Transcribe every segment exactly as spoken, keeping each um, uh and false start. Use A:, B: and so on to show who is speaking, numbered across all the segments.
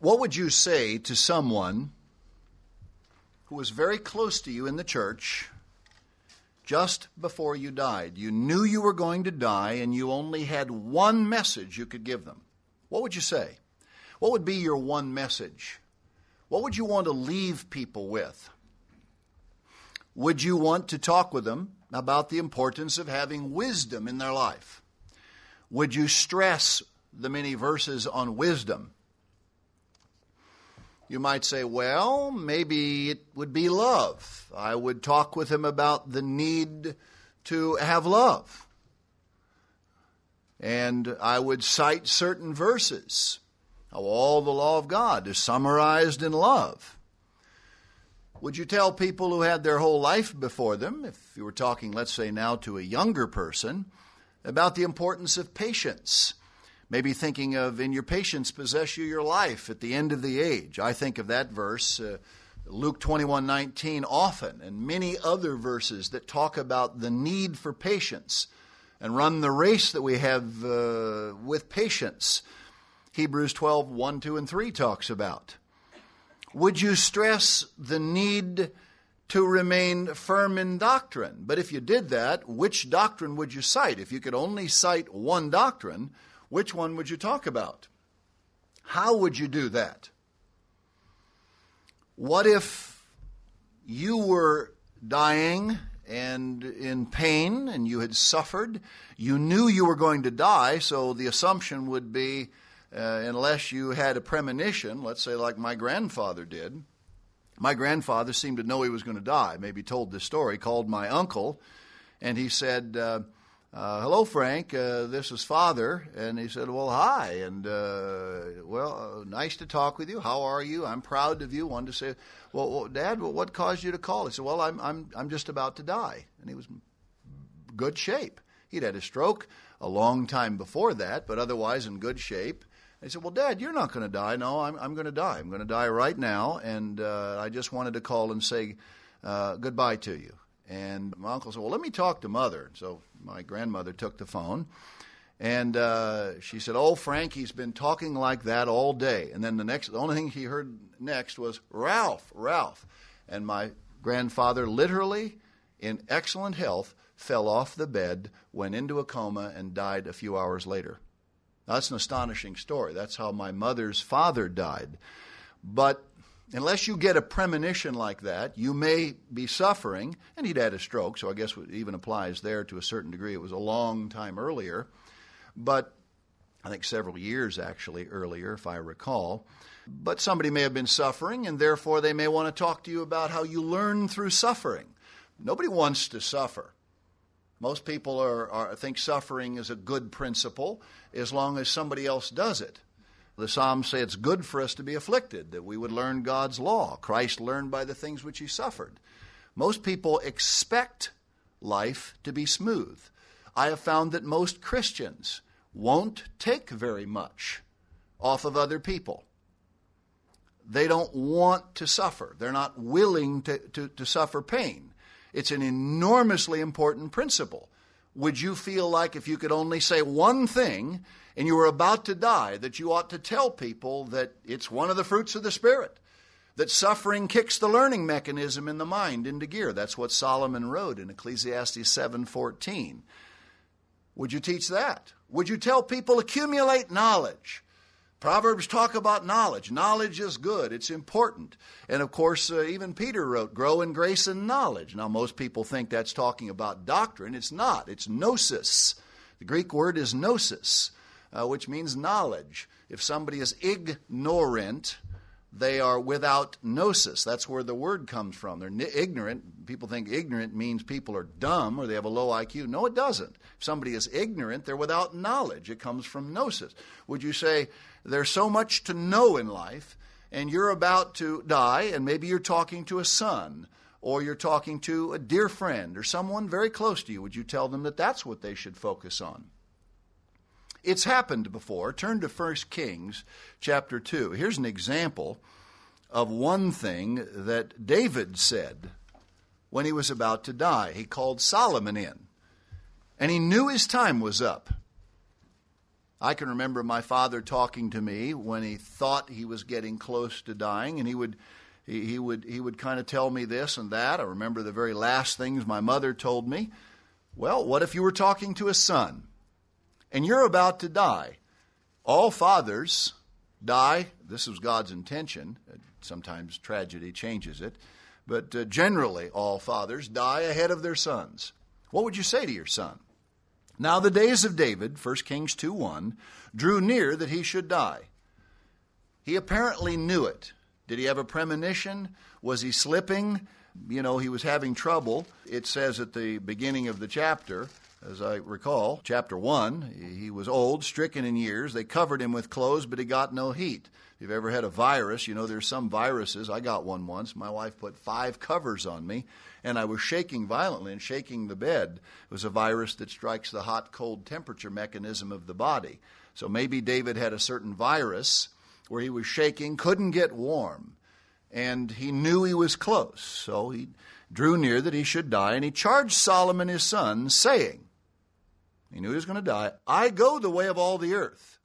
A: What would you say to someone who was very close to you in the church just before you died? You knew you were going to die and you only had one message you could give them. What would you say? What would be your one message? What would you want to leave people with? Would you want to talk with them about the importance of having wisdom in their life? Would you stress the many verses on wisdom? You might say, well, maybe it would be love. I would talk with him about the need to have love. And I would cite certain verses, how all the law of God is summarized in love. Would you tell people who had their whole life before them, if you were talking, let's say now to a younger person, about the importance of patience? Maybe thinking of, in your patience possess you your life at the end of the age. I think of that verse, uh, Luke twenty-one nineteen, often, and many other verses that talk about the need for patience and run the race that we have uh, with patience. Hebrews twelve one, two, and three talks about. Would you stress the need to remain firm in doctrine? But if you did that, which doctrine would you cite? If you could only cite one doctrine, which one would you talk about? How would you do that? What if you were dying and in pain and you had suffered? You knew you were going to die, so the assumption would be, uh, unless you had a premonition, let's say like my grandfather did. My grandfather seemed to know he was going to die. Maybe told this story, called my uncle, and he said, uh, Uh, hello, Frank, uh, this is Father. And he said, well, hi, and, uh, well, uh, nice to talk with you. How are you? I'm proud of you. Wanted to say, well, well Dad, well, what caused you to call? He said, well, I'm, I'm, I'm just about to die. And he was in good shape. He'd had a stroke a long time before that, but otherwise in good shape. And he said, well, Dad, you're not going to die. No, I'm, I'm going to die. I'm going to die right now, and uh, I just wanted to call and say uh, goodbye to you. And my uncle said, well, let me talk to Mother. So my grandmother took the phone, and uh, she said, oh, Frank, he's been talking like that all day. And then the next, the only thing he heard next was, Ralph, Ralph. And my grandfather, literally in excellent health, fell off the bed, went into a coma, and died a few hours later. Now, that's an astonishing story. That's how my mother's father died. But unless you get a premonition like that, you may be suffering, and he'd had a stroke, so I guess it even applies there to a certain degree. It was a long time earlier, but I think several years actually earlier, if I recall. But somebody may have been suffering, and therefore they may want to talk to you about how you learn through suffering. Nobody wants to suffer. Most people are, are think suffering is a good principle as long as somebody else does it. The Psalms say it's good for us to be afflicted, that we would learn God's law. Christ learned by the things which he suffered. Most people expect life to be smooth. I have found that most Christians won't take very much off of other people. They don't want to suffer. They're not willing to, to, to suffer pain. It's an enormously important principle. Would you feel like if you could only say one thing and you were about to die, that you ought to tell people that it's one of the fruits of the Spirit, that suffering kicks the learning mechanism in the mind into gear? That's what Solomon wrote in Ecclesiastes seven fourteen. Would you teach that? Would you tell people accumulate knowledge? Proverbs talk about knowledge. Knowledge is good. It's important. And of course, uh, even Peter wrote, grow in grace and knowledge. Now, most people think that's talking about doctrine. It's not. It's gnosis. The Greek word is gnosis, uh, which means knowledge. If somebody is ignorant, they are without gnosis. That's where the word comes from. They're ignorant. People think ignorant means people are dumb or they have a low I Q. No, it doesn't. If somebody is ignorant, they're without knowledge. It comes from gnosis. Would you say there's so much to know in life, and you're about to die, and maybe you're talking to a son, or you're talking to a dear friend, or someone very close to you? Would you tell them that that's what they should focus on? It's happened before. Turn to First Kings chapter two. Here's an example of one thing that David said when he was about to die. He called Solomon in, and he knew his time was up. I can remember my father talking to me when he thought he was getting close to dying, and he would he, he would he would kind of tell me this and that. I remember the very last things my mother told me. Well, what if you were talking to a son and you're about to die? All fathers die. This was God's intention. Sometimes tragedy changes it. But uh, generally, all fathers die ahead of their sons. What would you say to your son? Now the days of David, First Kings two one, drew near that he should die. He apparently knew it. Did he have a premonition? Was he slipping? You know, he was having trouble. It says at the beginning of the chapter, as I recall, chapter one, he was old, stricken in years. They covered him with clothes, but he got no heat. If you've ever had a virus, you know there's some viruses. I got one once. My wife put five covers on me, and I was shaking violently and shaking the bed. It was a virus that strikes the hot-cold temperature mechanism of the body. So maybe David had a certain virus where he was shaking, couldn't get warm, and he knew he was close. So he drew near that he should die, and he charged Solomon his son, saying, he knew he was going to die, I go the way of all the earth.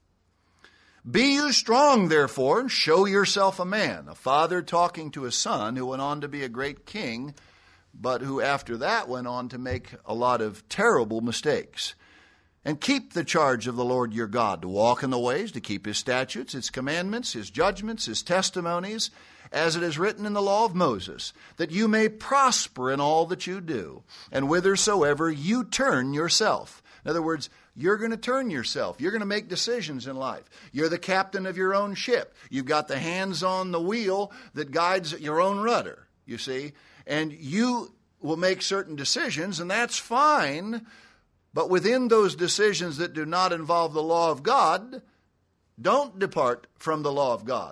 A: Be you strong, therefore, and show yourself a man. A father talking to a son who went on to be a great king, but who after that went on to make a lot of terrible mistakes. And keep the charge of the Lord your God, to walk in the ways, to keep his statutes, his commandments, his judgments, his testimonies, as it is written in the law of Moses, that you may prosper in all that you do, and whithersoever you turn yourself. In other words, you're going to turn yourself. You're going to make decisions in life. You're the captain of your own ship. You've got the hands on the wheel that guides your own rudder, you see. And you will make certain decisions, and that's fine. But within those decisions that do not involve the law of God, don't depart from the law of God.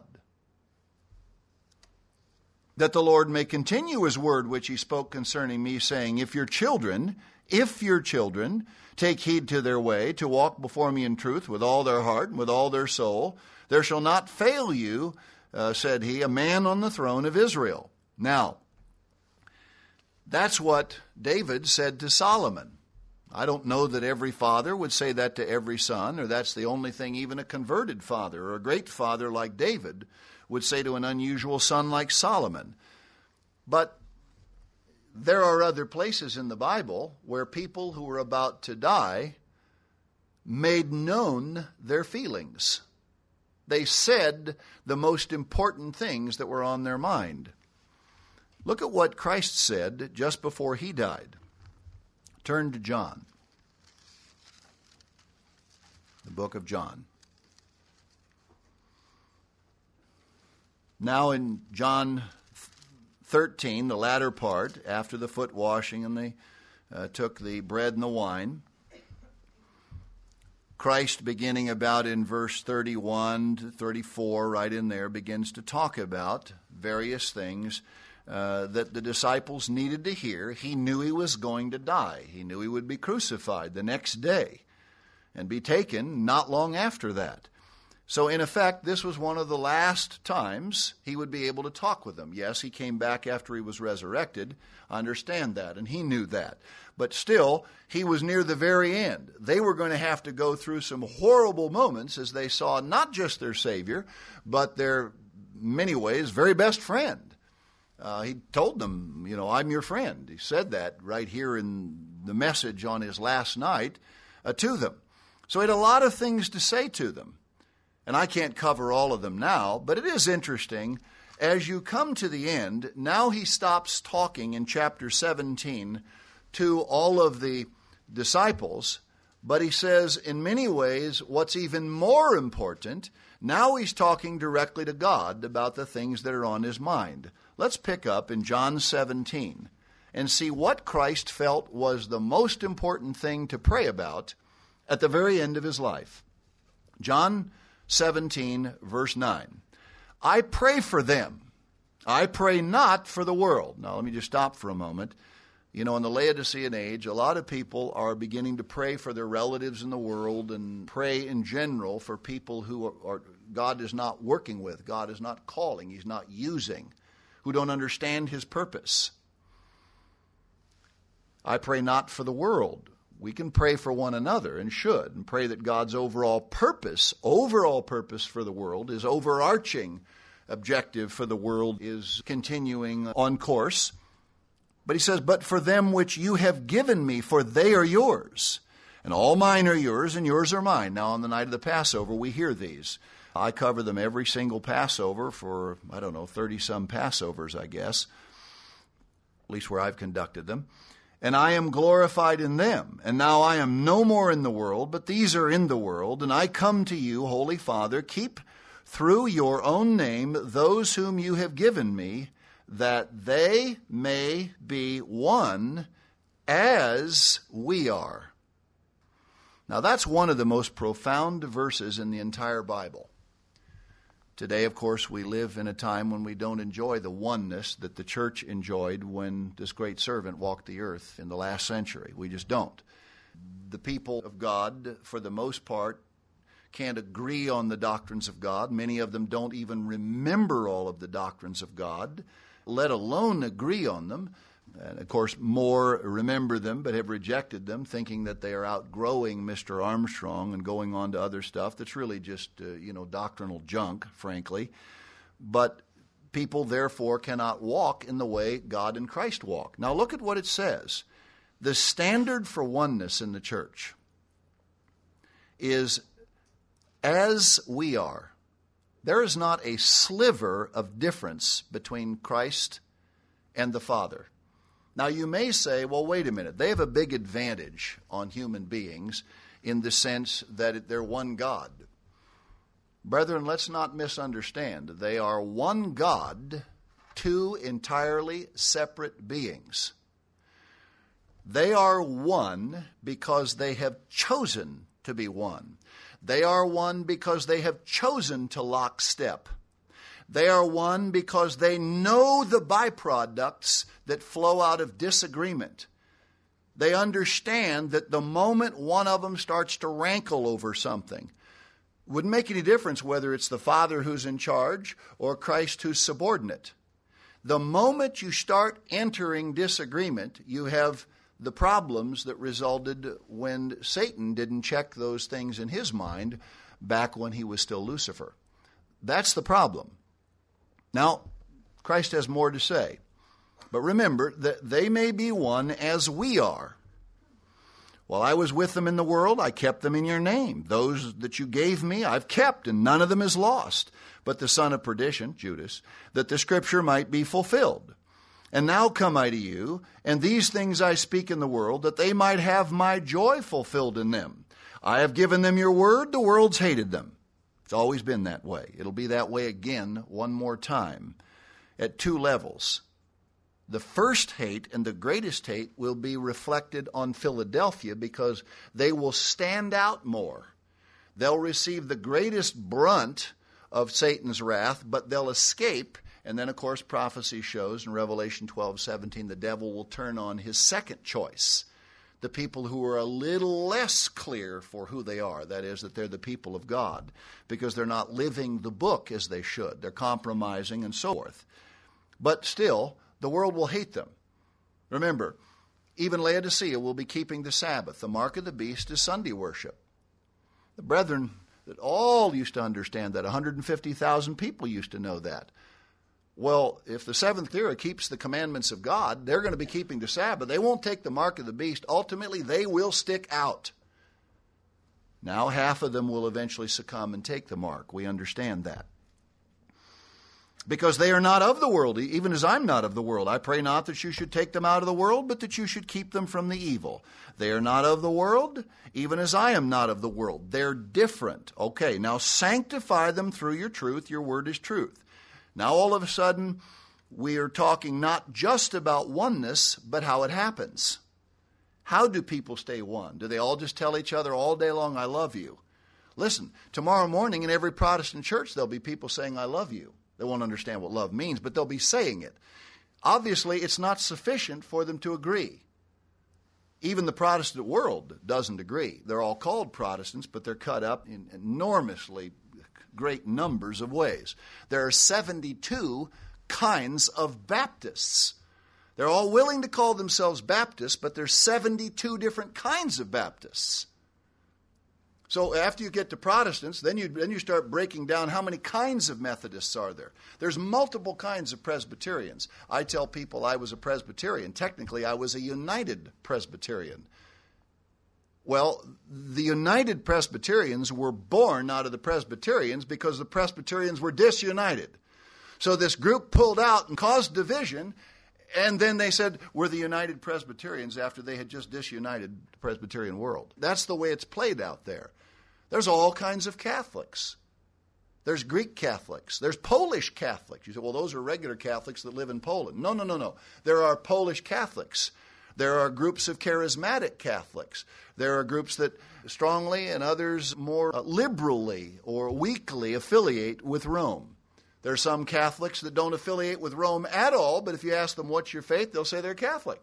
A: That the Lord may continue his word which he spoke concerning me, saying, If your children, if your children take heed to their way, to walk before me in truth with all their heart and with all their soul, there shall not fail you, uh, said he, a man on the throne of Israel. Now, that's what David said to Solomon. I don't know that every father would say that to every son, or that's the only thing even a converted father or a great father like David would say to an unusual son like Solomon. But there are other places in the Bible where people who were about to die made known their feelings. They said the most important things that were on their mind. Look at what Christ said just before he died. Turn to John, the book of John. Now in John thirteen, the latter part, after the foot washing, and they uh, took the bread and the wine, Christ, beginning about in verse thirty-one to thirty-four, right in there, begins to talk about various things uh, that the disciples needed to hear. He knew he was going to die. He knew he would be crucified the next day and be taken not long after that. So in effect, this was one of the last times he would be able to talk with them. Yes, he came back after he was resurrected. I understand that, and he knew that. But still, he was near the very end. They were going to have to go through some horrible moments as they saw not just their Savior, but their, many ways, very best friend. Uh, he told them, you know, I'm your friend. He said that right here in the message on his last night uh, to them. So he had a lot of things to say to them. And I can't cover all of them now, but it is interesting. As you come to the end, now he stops talking in chapter seventeen to all of the disciples, but he says in many ways what's even more important, now he's talking directly to God about the things that are on his mind. Let's pick up in John seventeen and see what Christ felt was the most important thing to pray about at the very end of his life. John seventeen, verse nine. I pray for them. I pray not for the world. Now, let me just stop for a moment. You know, in the Laodicean age, a lot of people are beginning to pray for their relatives in the world and pray in general for people who are, are God is not working with, God is not calling, he's not using, who don't understand his purpose. I pray not for the world, We can pray for one another, and should, and pray that God's overall purpose, overall purpose for the world, his overarching objective for the world is continuing on course. But he says, but for them which you have given me, for they are yours. And all mine are yours, and yours are mine. Now, on the night of the Passover, we hear these. I cover them every single Passover for, I don't know, thirty-some Passovers, I guess, at least where I've conducted them. And I am glorified in them. And now I am no more in the world, but these are in the world. And I come to you, Holy Father, keep through your own name those whom you have given me, that they may be one as we are. Now that's one of the most profound verses in the entire Bible. Today, of course, we live in a time when we don't enjoy the oneness that the church enjoyed when this great servant walked the earth in the last century. We just don't. The people of God, for the most part, can't agree on the doctrines of God. Many of them don't even remember all of the doctrines of God, let alone agree on them. And of course, more remember them but have rejected them, thinking that they are outgrowing Mister Armstrong and going on to other stuff that's really just, uh, you know, doctrinal junk, frankly. But people, therefore, cannot walk in the way God and Christ walk. Now, look at what it says. The standard for oneness in the church is as we are. There is not a sliver of difference between Christ and the Father. Now, you may say, well, wait a minute. They have a big advantage on human beings in the sense that they're one God. Brethren, let's not misunderstand. They are one God, two entirely separate beings. They are one because they have chosen to be one. They are one because they have chosen to lock step. They are one because they know the byproducts that flow out of disagreement. They understand that the moment one of them starts to rankle over something, wouldn't make any difference whether it's the Father who's in charge or Christ who's subordinate. The moment you start entering disagreement, you have the problems that resulted when Satan didn't check those things in his mind back when he was still Lucifer. That's the problem. Now, Christ has more to say. But remember that they may be one as we are. While I was with them in the world, I kept them in your name. Those that you gave me, I've kept, and none of them is lost. But the son of perdition, Judas, that the scripture might be fulfilled. And now come I to you, and these things I speak in the world, that they might have my joy fulfilled in them. I have given them your word, the world's hated them. It's always been that way. It'll be that way again one more time at two levels. The first hate and the greatest hate will be reflected on Philadelphia because they will stand out more. They'll receive the greatest brunt of Satan's wrath, but they'll escape. And then, of course, prophecy shows in Revelation twelve seventeen, the devil will turn on his second choice. The people who are a little less clear for who they are, that is, that they're the people of God, because they're not living the book as they should. They're compromising and so forth. But still, the world will hate them. Remember, even Laodicea will be keeping the Sabbath. The mark of the beast is Sunday worship. The brethren that all used to understand that, one hundred fifty thousand people used to know that. Well, if the seventh era keeps the commandments of God, they're going to be keeping the Sabbath. They won't take the mark of the beast. Ultimately, they will stick out. Now, half of them will eventually succumb and take the mark. We understand that. Because they are not of the world, even as I'm not of the world. I pray not that you should take them out of the world, but that you should keep them from the evil. They are not of the world, even as I am not of the world. They're different. Okay, now sanctify them through your truth. Your word is truth. Now, all of a sudden, we are talking not just about oneness, but how it happens. How do people stay one? Do they all just tell each other all day long, I love you? Listen, tomorrow morning in every Protestant church, there'll be people saying, I love you. They won't understand what love means, but they'll be saying it. Obviously, it's not sufficient for them to agree. Even the Protestant world doesn't agree. They're all called Protestants, but they're cut up in enormously great numbers of ways. There are seventy-two kinds of Baptists. They're all willing to call themselves Baptists, but there's seventy-two different kinds of Baptists. So after you get to Protestants, then you, then you start breaking down how many kinds of Methodists are there. There's multiple kinds of Presbyterians. I tell people I was a Presbyterian. Technically, I was a United Presbyterian. Well, the United Presbyterians were born out of the Presbyterians because the Presbyterians were disunited. So this group pulled out and caused division, and then they said, we're the United Presbyterians after they had just disunited the Presbyterian world. That's the way it's played out there. There's all kinds of Catholics. There's Greek Catholics. There's Polish Catholics. You say, well, those are regular Catholics that live in Poland. No, no, no, no. There are Polish Catholics. There are groups of charismatic Catholics. There are groups that strongly and others more liberally or weakly affiliate with Rome. There are some Catholics that don't affiliate with Rome at all, but if you ask them what's your faith, they'll say they're Catholic.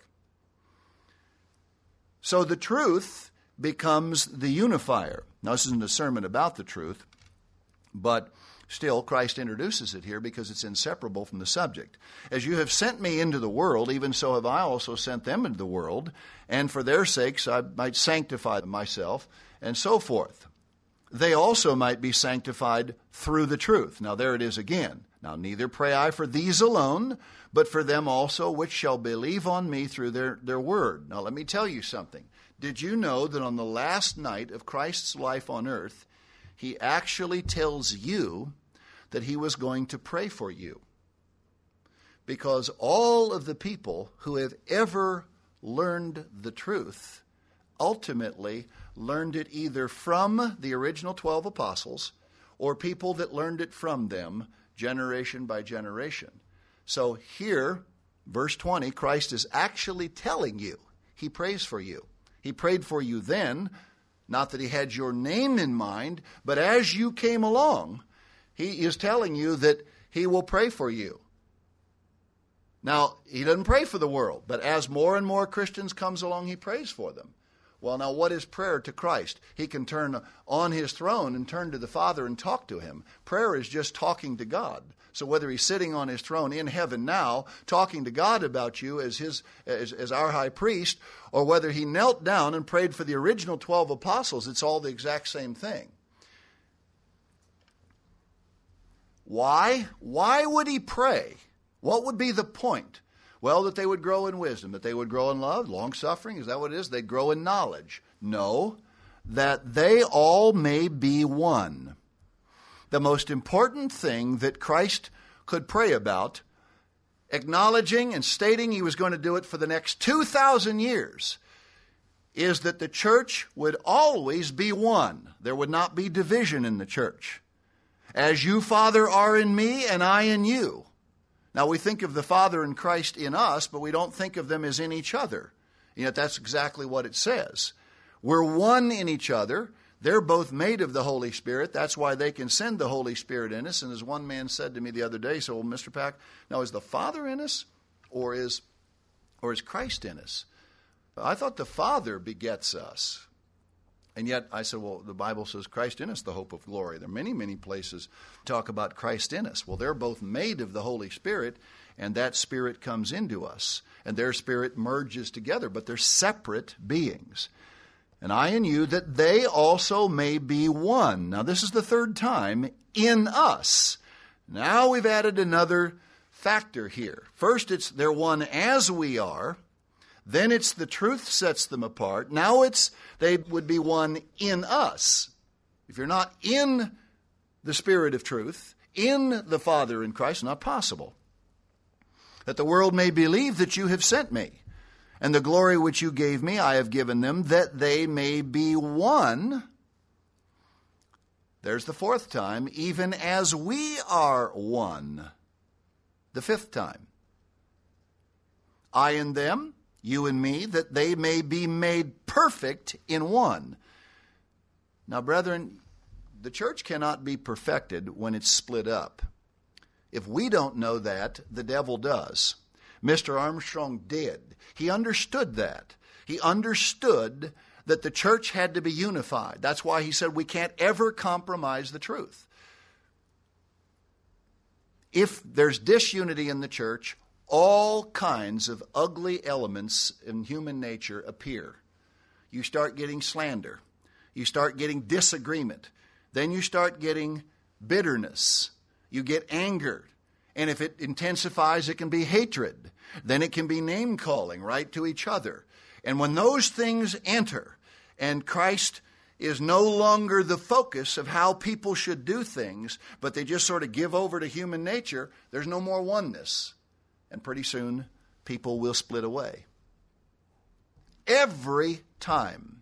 A: So the truth becomes the unifier. Now, this isn't a sermon about the truth, but still Christ introduces it here because it's inseparable from the subject. As you have sent me into the world, even so have I also sent them into the world, and for their sakes I might sanctify myself, and so forth. They also might be sanctified through the truth. Now there it is again. Now neither pray I for these alone, but for them also which shall believe on me through their, their word. Now let me tell you something. Did you know that on the last night of Christ's life on earth, he actually tells you that he was going to pray for you? Because all of the people who have ever learned the truth ultimately learned it either from the original twelve apostles or people that learned it from them generation by generation. So here, verse twenty, Christ is actually telling you he prays for you. He prayed for you then, not that he had your name in mind, but as you came along, he is telling you that he will pray for you. Now, he doesn't pray for the world, but as more and more Christians comes along, he prays for them. Well, now what is prayer to Christ? He can turn on his throne and turn to the Father and talk to him. Prayer is just talking to God. So whether he's sitting on his throne in heaven now, talking to God about you as his as, as our high priest, or whether he knelt down and prayed for the original twelve apostles, it's all the exact same thing. Why? Why would he pray? What would be the point? Well, that they would grow in wisdom, that they would grow in love, long-suffering, is that what it is? They'd grow in knowledge. No, that they all may be one. The most important thing that Christ could pray about, acknowledging and stating he was going to do it for the next two thousand years, is that the church would always be one. There would not be division in the church. As you, Father, are in me and I in you. Now, we think of the Father and Christ in us, but we don't think of them as in each other. Yet that's exactly what it says. We're one in each other. They're both made of the Holy Spirit. That's why they can send the Holy Spirit in us. And as one man said to me the other day, so, well, Mister Pack, now is the Father in us or is, or is Christ in us? I thought the Father begets us. And yet I said, well, the Bible says Christ in us, the hope of glory. There are many, many places talk about Christ in us. Well, they're both made of the Holy Spirit, and that Spirit comes into us. And their spirit merges together, but they're separate beings. And I and you, that they also may be one. Now, this is the third time, in us. Now we've added another factor here. First, it's they're one as we are. Then it's the truth sets them apart. Now it's they would be one in us. If you're not in the Spirit of truth, in the Father in Christ, not possible. That the world may believe that you have sent me. And the glory which you gave me I have given them, that they may be one. There's the fourth time, even as we are one. The fifth time. I and them, you and me, that they may be made perfect in one. Now, brethren, the church cannot be perfected when it's split up. If we don't know that, the devil does. Mister Armstrong did. He understood that. He understood that the church had to be unified. That's why he said we can't ever compromise the truth. If there's disunity in the church, all kinds of ugly elements in human nature appear. You start getting slander. You start getting disagreement. Then you start getting bitterness. You get anger. And if it intensifies, it can be hatred. Then it can be name-calling right to each other. And when those things enter, and Christ is no longer the focus of how people should do things, but they just sort of give over to human nature, there's no more oneness. And pretty soon, people will split away. Every time.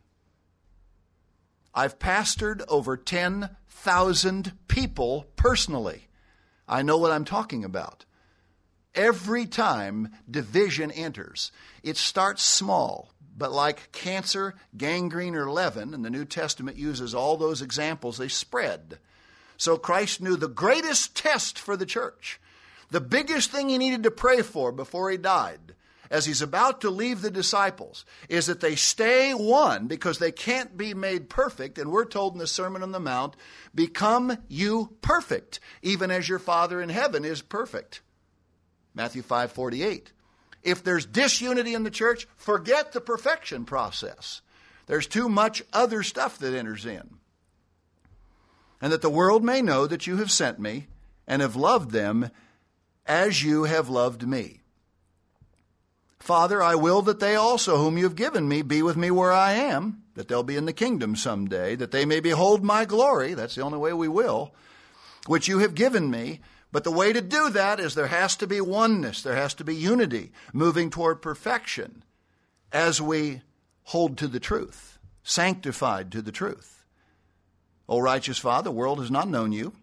A: I've pastored over ten thousand people personally. I know what I'm talking about. Every time division enters, it starts small, but like cancer, gangrene, or leaven, and the New Testament uses all those examples, they spread. So Christ knew the greatest test for the church, the biggest thing he needed to pray for before he died, as he's about to leave the disciples, is that they stay one, because they can't be made perfect. And we're told in the Sermon on the Mount, become you perfect, even as your Father in heaven is perfect. Matthew five forty-eight. If there's disunity in the church, forget the perfection process. There's too much other stuff that enters in. And that the world may know that you have sent me and have loved them as you have loved me. Father, I will that they also, whom you have given me, be with me where I am, that they'll be in the kingdom someday, that they may behold my glory. That's the only way we will, which you have given me. But the way to do that is there has to be oneness. There has to be unity, moving toward perfection as we hold to the truth, sanctified to the truth. O righteous Father, the world has not known you,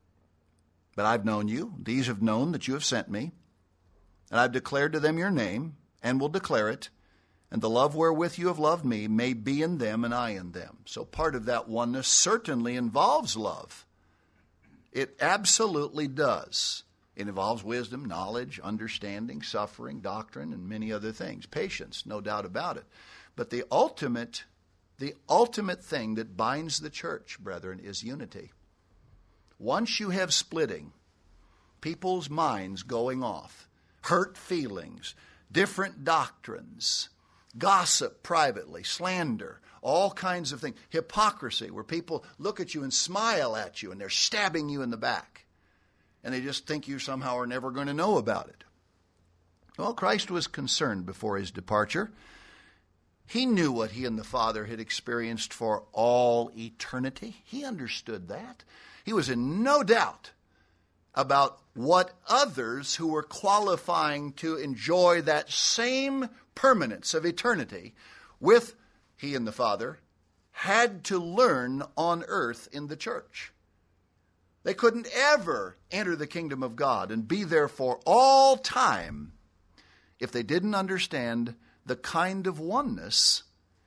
A: but I've known you. These have known that you have sent me, and I've declared to them your name, and will declare it, and the love wherewith you have loved me may be in them and I in them. So part of that oneness certainly involves love. It absolutely does. It involves wisdom, knowledge, understanding, suffering, doctrine, and many other things. Patience, no doubt about it. But the ultimate, the ultimate thing that binds the church, brethren, is unity. Once you have splitting, people's minds going off, hurt feelings, different doctrines, gossip privately, slander, all kinds of things, hypocrisy, where people look at you and smile at you and they're stabbing you in the back. And they just think you somehow are never going to know about it. Well, Christ was concerned before his departure. He knew what he and the Father had experienced for all eternity. He understood that. He was in no doubt about what others who were qualifying to enjoy that same permanence of eternity with he and the Father had to learn on earth in the church. They couldn't ever enter the kingdom of God and be there for all time if they didn't understand the kind of oneness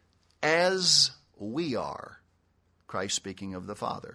A: as we are. Christ speaking of the Father.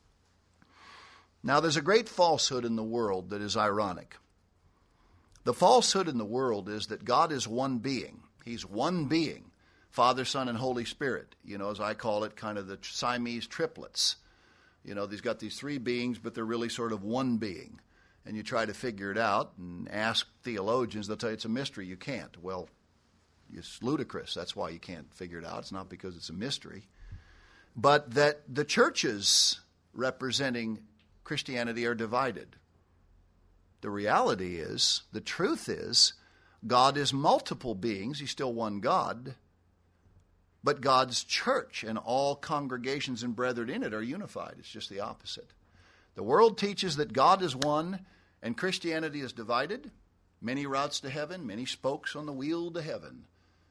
A: Now, there's a great falsehood in the world that is ironic. The falsehood in the world is that God is one being. He's one being, Father, Son, and Holy Spirit. You know, as I call it, kind of the Siamese triplets. You know, he's got these three beings, but they're really sort of one being. And you try to figure it out and ask theologians, they'll tell you it's a mystery. You can't. Well, it's ludicrous. That's why you can't figure it out. It's not because it's a mystery. But that the churches representing Christianity are divided. The reality is, the truth is, God is multiple beings. He's still one God. But God's church and all congregations and brethren in it are unified. It's just the opposite. The world teaches that God is one and Christianity is divided. Many routes to heaven, many spokes on the wheel to heaven.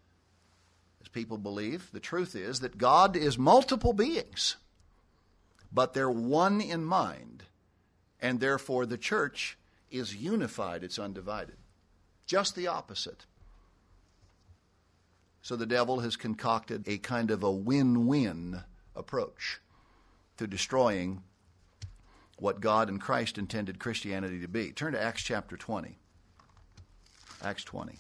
A: As people believe, the truth is that God is multiple beings, but they're one in mind, and therefore the church is unified, it's undivided. Just the opposite. So the devil has concocted a kind of a win-win approach to destroying what God and Christ intended Christianity to be. Turn to Acts chapter twenty. Acts twenty.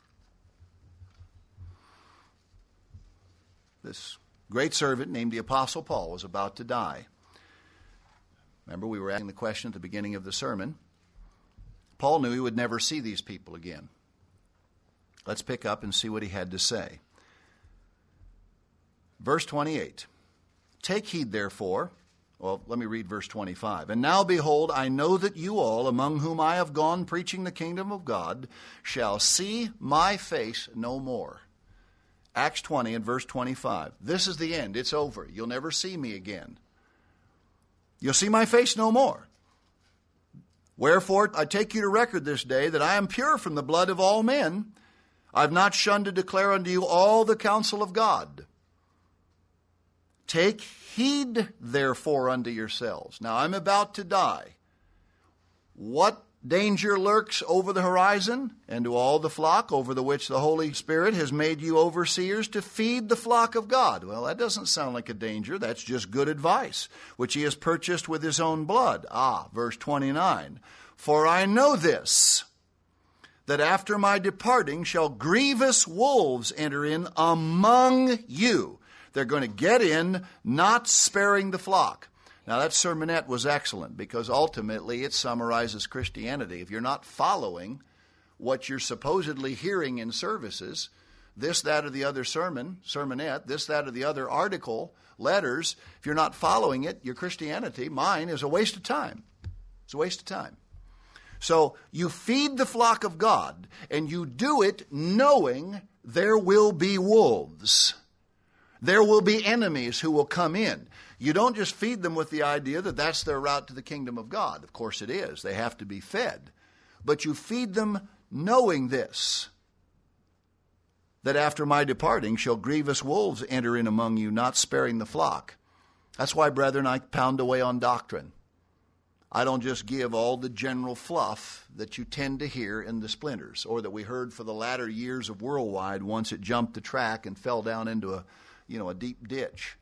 A: This great servant named the Apostle Paul was about to die. Remember, we were asking the question at the beginning of the sermon. Paul knew he would never see these people again. Let's pick up and see what he had to say. Verse twenty-eight. Take heed, therefore. Well, let me read verse twenty-five. And now, behold, I know that you all, among whom I have gone preaching the kingdom of God, shall see my face no more. Acts twenty and verse twenty-five. This is the end. It's over. You'll never see me again. You'll see my face no more. Wherefore, I take you to record this day that I am pure from the blood of all men. I've not shunned to declare unto you all the counsel of God. Take heed, therefore, unto yourselves. Now, I'm about to die. What danger lurks over the horizon? And to all the flock over the which the Holy Spirit has made you overseers to feed the flock of God. Well, that doesn't sound like a danger. That's just good advice, which he has purchased with his own blood. Ah, verse twenty-nine. For I know this, that after my departing shall grievous wolves enter in among you. They're going to get in, not sparing the flock. Now, that sermonette was excellent because ultimately it summarizes Christianity. If you're not following what you're supposedly hearing in services, this, that, or the other sermon, sermonette, this, that, or the other article, letters, if you're not following it, your Christianity, mine, is a waste of time. It's a waste of time. So you feed the flock of God, and you do it knowing there will be wolves. There will be enemies who will come in. You don't just feed them with the idea that that's their route to the kingdom of God. Of course it is. They have to be fed. But you feed them knowing this, that after my departing shall grievous wolves enter in among you, not sparing the flock. That's why, brethren, I pound away on doctrine. I don't just give all the general fluff that you tend to hear in the splinters, or that we heard for the latter years of Worldwide once it jumped the track and fell down into a you know, a deep ditch.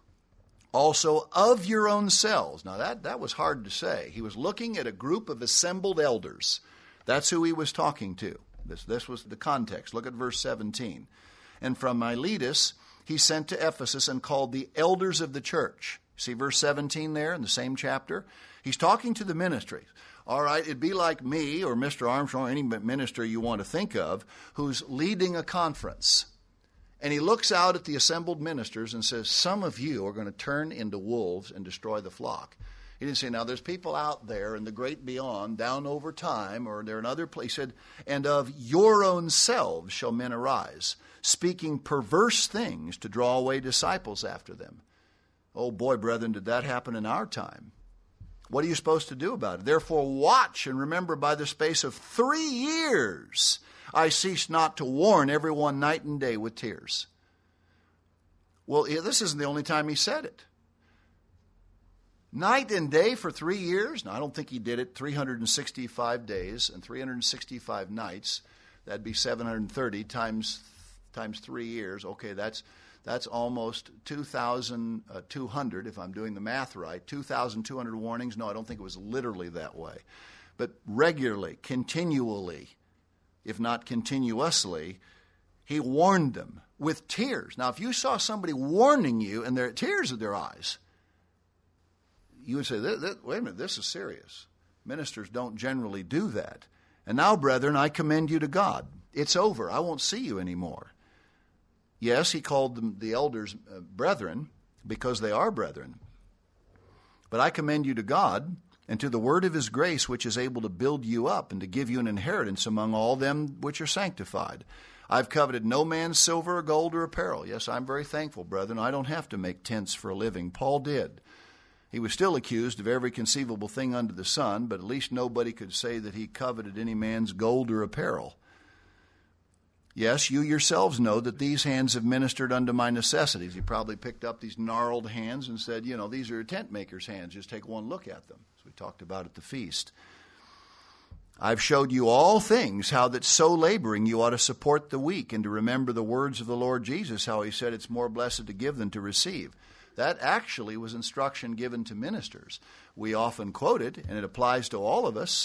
A: Also, of your own selves. Now, that, that was hard to say. He was looking at a group of assembled elders. That's who he was talking to. This, this was the context. Look at verse seventeen. And from Miletus he sent to Ephesus and called the elders of the church. See verse seventeen there in the same chapter? He's talking to the ministry. All right, it'd be like me or Mister Armstrong, or any minister you want to think of, who's leading a conference. And he looks out at the assembled ministers and says, some of you are going to turn into wolves and destroy the flock. He didn't say, now there's people out there in the great beyond, down over time, or they're in other places. He said, and of your own selves shall men arise, speaking perverse things to draw away disciples after them. Oh boy, brethren, did that happen in our time. What are you supposed to do about it? Therefore watch and remember, by the space of three years I cease not to warn everyone night and day with tears. Well, this isn't the only time he said it. Night and day for three years? Now, I don't think he did it three hundred sixty-five days and three hundred sixty-five nights. That'd be seven hundred thirty times times three years. Okay, that's that's almost two thousand two hundred, if I'm doing the math right. two thousand two hundred warnings. No, I don't think it was literally that way. But regularly, continually, if not continuously, he warned them with tears. Now, if you saw somebody warning you and there are tears in their eyes, you would say, wait a minute, this is serious. Ministers don't generally do that. And now, brethren, I commend you to God. It's over. I won't see you anymore. Yes, he called them, the elders, uh, brethren, because they are brethren. But I commend you to God and to the word of his grace, which is able to build you up and to give you an inheritance among all them which are sanctified. I've coveted no man's silver or gold or apparel. Yes, I'm very thankful, brethren. I don't have to make tents for a living. Paul did. He was still accused of every conceivable thing under the sun, but at least nobody could say that he coveted any man's gold or apparel. Yes, you yourselves know that these hands have ministered unto my necessities. He probably picked up these gnarled hands and said, you know, these are a tent maker's hands. Just take one look at them. As we talked about at the feast. I've showed you all things, how that so laboring you ought to support the weak and to remember the words of the Lord Jesus, how he said it's more blessed to give than to receive. That actually was instruction given to ministers. We often quote it, and it applies to all of us,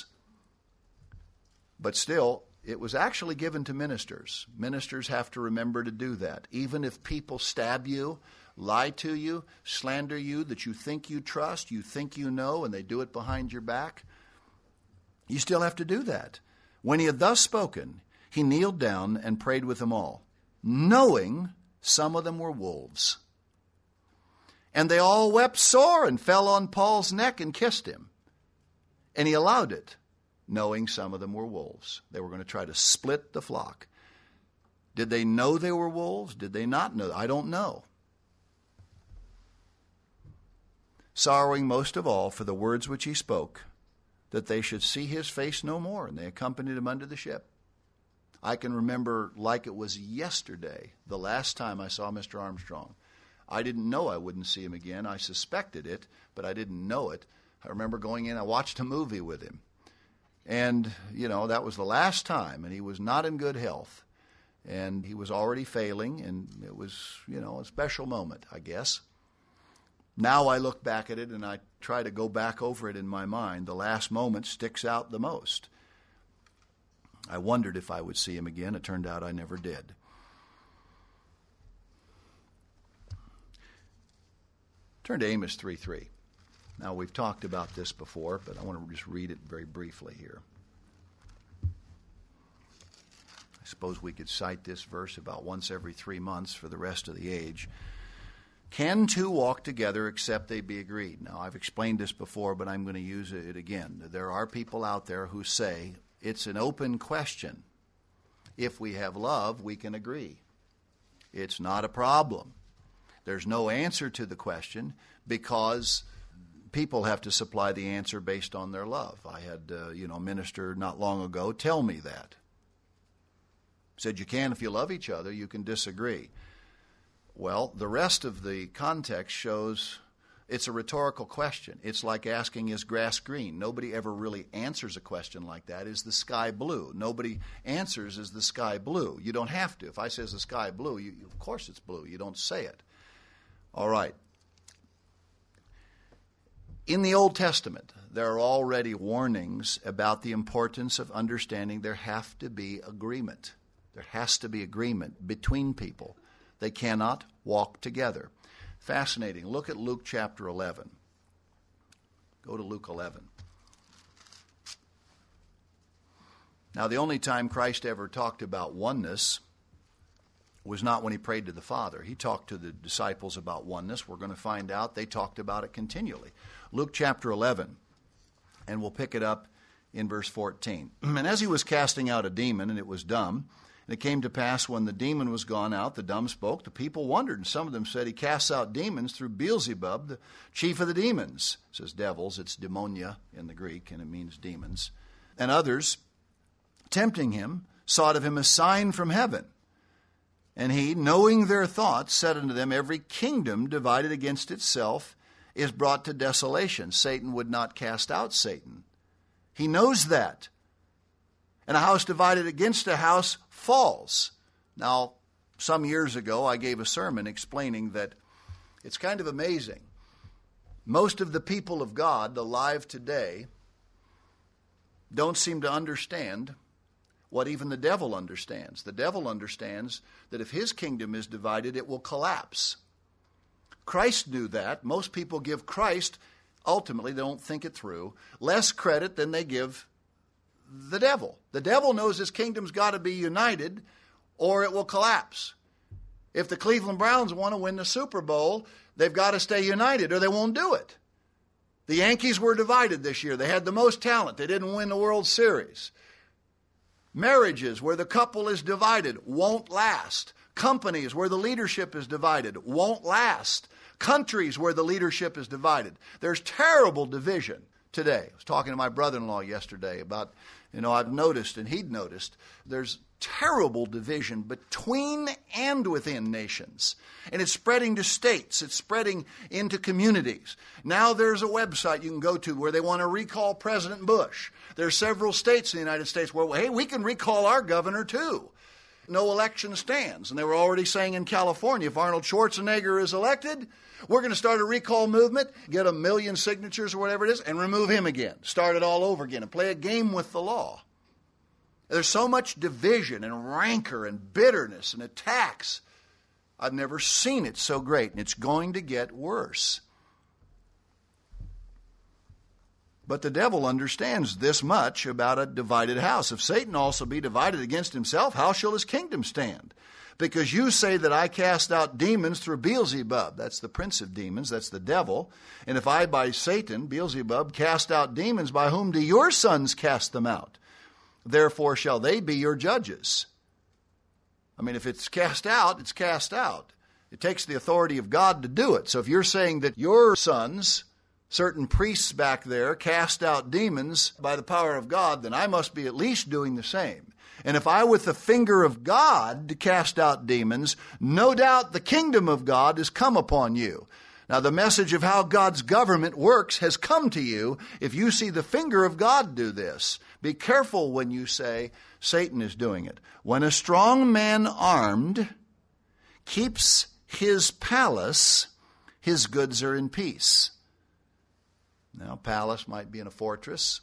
A: but still, it was actually given to ministers. Ministers have to remember to do that. Even if people stab you, lie to you, slander you, that you think you trust, you think you know, and they do it behind your back, You still have to do that. When he had thus spoken, he kneeled down and prayed with them all, knowing some of them were wolves. And they all wept sore and fell on Paul's neck and kissed him. And he allowed it, knowing some of them were wolves. They were going to try to split the flock. Did they know they were wolves? Did they not know? I don't know. Sorrowing most of all for the words which he spoke, that they should see his face no more, and they accompanied him unto the ship. I can remember like it was yesterday, the last time I saw Mister Armstrong. I didn't know I wouldn't see him again. I suspected it, but I didn't know it. I remember going in, I watched a movie with him. And, you know, that was the last time, and he was not in good health. And he was already failing, and it was, you know, a special moment, I guess. Now I look back at it, and I try to go back over it in my mind. The last moment sticks out the most. I wondered if I would see him again. It turned out I never did. Turn to Amos three three. Now, we've talked about this before, but I want to just read it very briefly here. I suppose we could cite this verse about once every three months for the rest of the age. Can two walk together except they be agreed? Now, I've explained this before, but I'm going to use it again. There are people out there who say it's an open question. If we have love, we can agree. It's not a problem. There's no answer to the question because people have to supply the answer based on their love. I had, uh, you know, a minister not long ago tell me that. Said you can, if you love each other, you can disagree. Well, the rest of the context shows it's a rhetorical question. It's like asking, is grass green? Nobody ever really answers a question like that. Is the sky blue? Nobody answers, is the sky blue? You don't have to. If I say, is the sky blue? You, of course it's blue. You don't say it. All right. In the Old Testament, there are already warnings about the importance of understanding there have to be agreement. There has to be agreement between people. They cannot walk together. Fascinating. Look at Luke chapter eleven. Go to Luke eleven. Now, the only time Christ ever talked about oneness was not when he prayed to the Father. He talked to the disciples about oneness. We're going to find out they talked about it continually. Luke chapter eleven, and we'll pick it up in verse fourteen. And as he was casting out a demon, and it was dumb, and it came to pass when the demon was gone out, the dumb spoke. The people wondered, and some of them said, he casts out demons through Beelzebub, the chief of the demons. It says devils. It's demonia in the Greek, and it means demons. And others, tempting him, sought of him a sign from heaven. And he, knowing their thoughts, said unto them, every kingdom divided against itself is brought to desolation. Satan would not cast out Satan. He knows that. And a house divided against a house falls. Now, some years ago, I gave a sermon explaining that it's kind of amazing. Most of the people of God alive today don't seem to understand what even the devil understands. The devil understands that if his kingdom is divided, it will collapse. Christ knew that. Most people give Christ, ultimately, they don't think it through, less credit than they give the devil. The devil knows his kingdom's got to be united or it will collapse. If the Cleveland Browns want to win the Super Bowl, they've got to stay united or they won't do it. The Yankees were divided this year. They had the most talent. They didn't win the World Series. Marriages where the couple is divided won't last. Companies where the leadership is divided won't last. Countries where the leadership is divided. There's terrible division today. I was talking to my brother-in-law yesterday about, you know, I've noticed and he'd noticed there's terrible division between and within nations. And it's spreading to states. It's spreading into communities. Now there's a website you can go to where they want to recall President Bush. There are several states in the United States where, hey, we can recall our governor too. No election stands. And they were already saying in California, if Arnold Schwarzenegger is elected, we're going to start a recall movement, get a million signatures or whatever it is, and remove him again. Start it all over again and play a game with the law. There's so much division and rancor and bitterness and attacks. I've never seen it so great, and it's going to get worse. But the devil understands this much about a divided house. If Satan also be divided against himself, how shall his kingdom stand? Because you say that I cast out demons through Beelzebub. That's the prince of demons. That's the devil. And if I by Satan, Beelzebub, cast out demons, by whom do your sons cast them out? Therefore shall they be your judges. I mean, if it's cast out, it's cast out. It takes the authority of God to do it. So if you're saying that your sons, certain priests back there, cast out demons by the power of God, then I must be at least doing the same. And if I with the finger of God to cast out demons, no doubt the kingdom of God has come upon you. Now the message of how God's government works has come to you if you see the finger of God do this. Be careful when you say Satan is doing it. When a strong man armed keeps his palace, his goods are in peace. Now, palace might be in a fortress.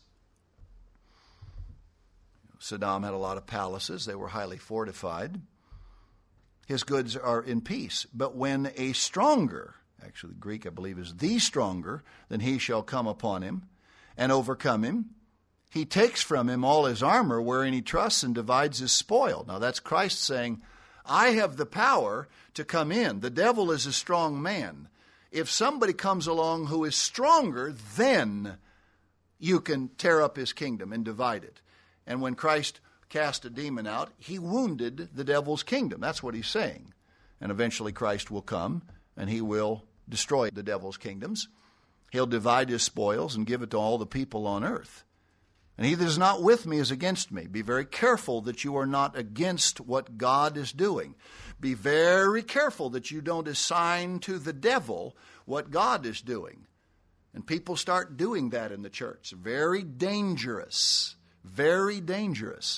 A: Saddam had a lot of palaces. They were highly fortified. His goods are in peace. But when a stronger, actually the Greek I believe is the stronger, than he shall come upon him and overcome him, he takes from him all his armor wherein he trusts and divides his spoil. Now that's Christ saying, I have the power to come in. The devil is a strong man. If somebody comes along who is stronger, then you can tear up his kingdom and divide it. And when Christ cast a demon out, he wounded the devil's kingdom. That's what he's saying. And eventually Christ will come and he will destroy the devil's kingdoms. He'll divide his spoils and give it to all the people on earth. And he that is not with me is against me. Be very careful that you are not against what God is doing. Be very careful that you don't assign to the devil what God is doing. And people start doing that in the church. Very dangerous. Very dangerous.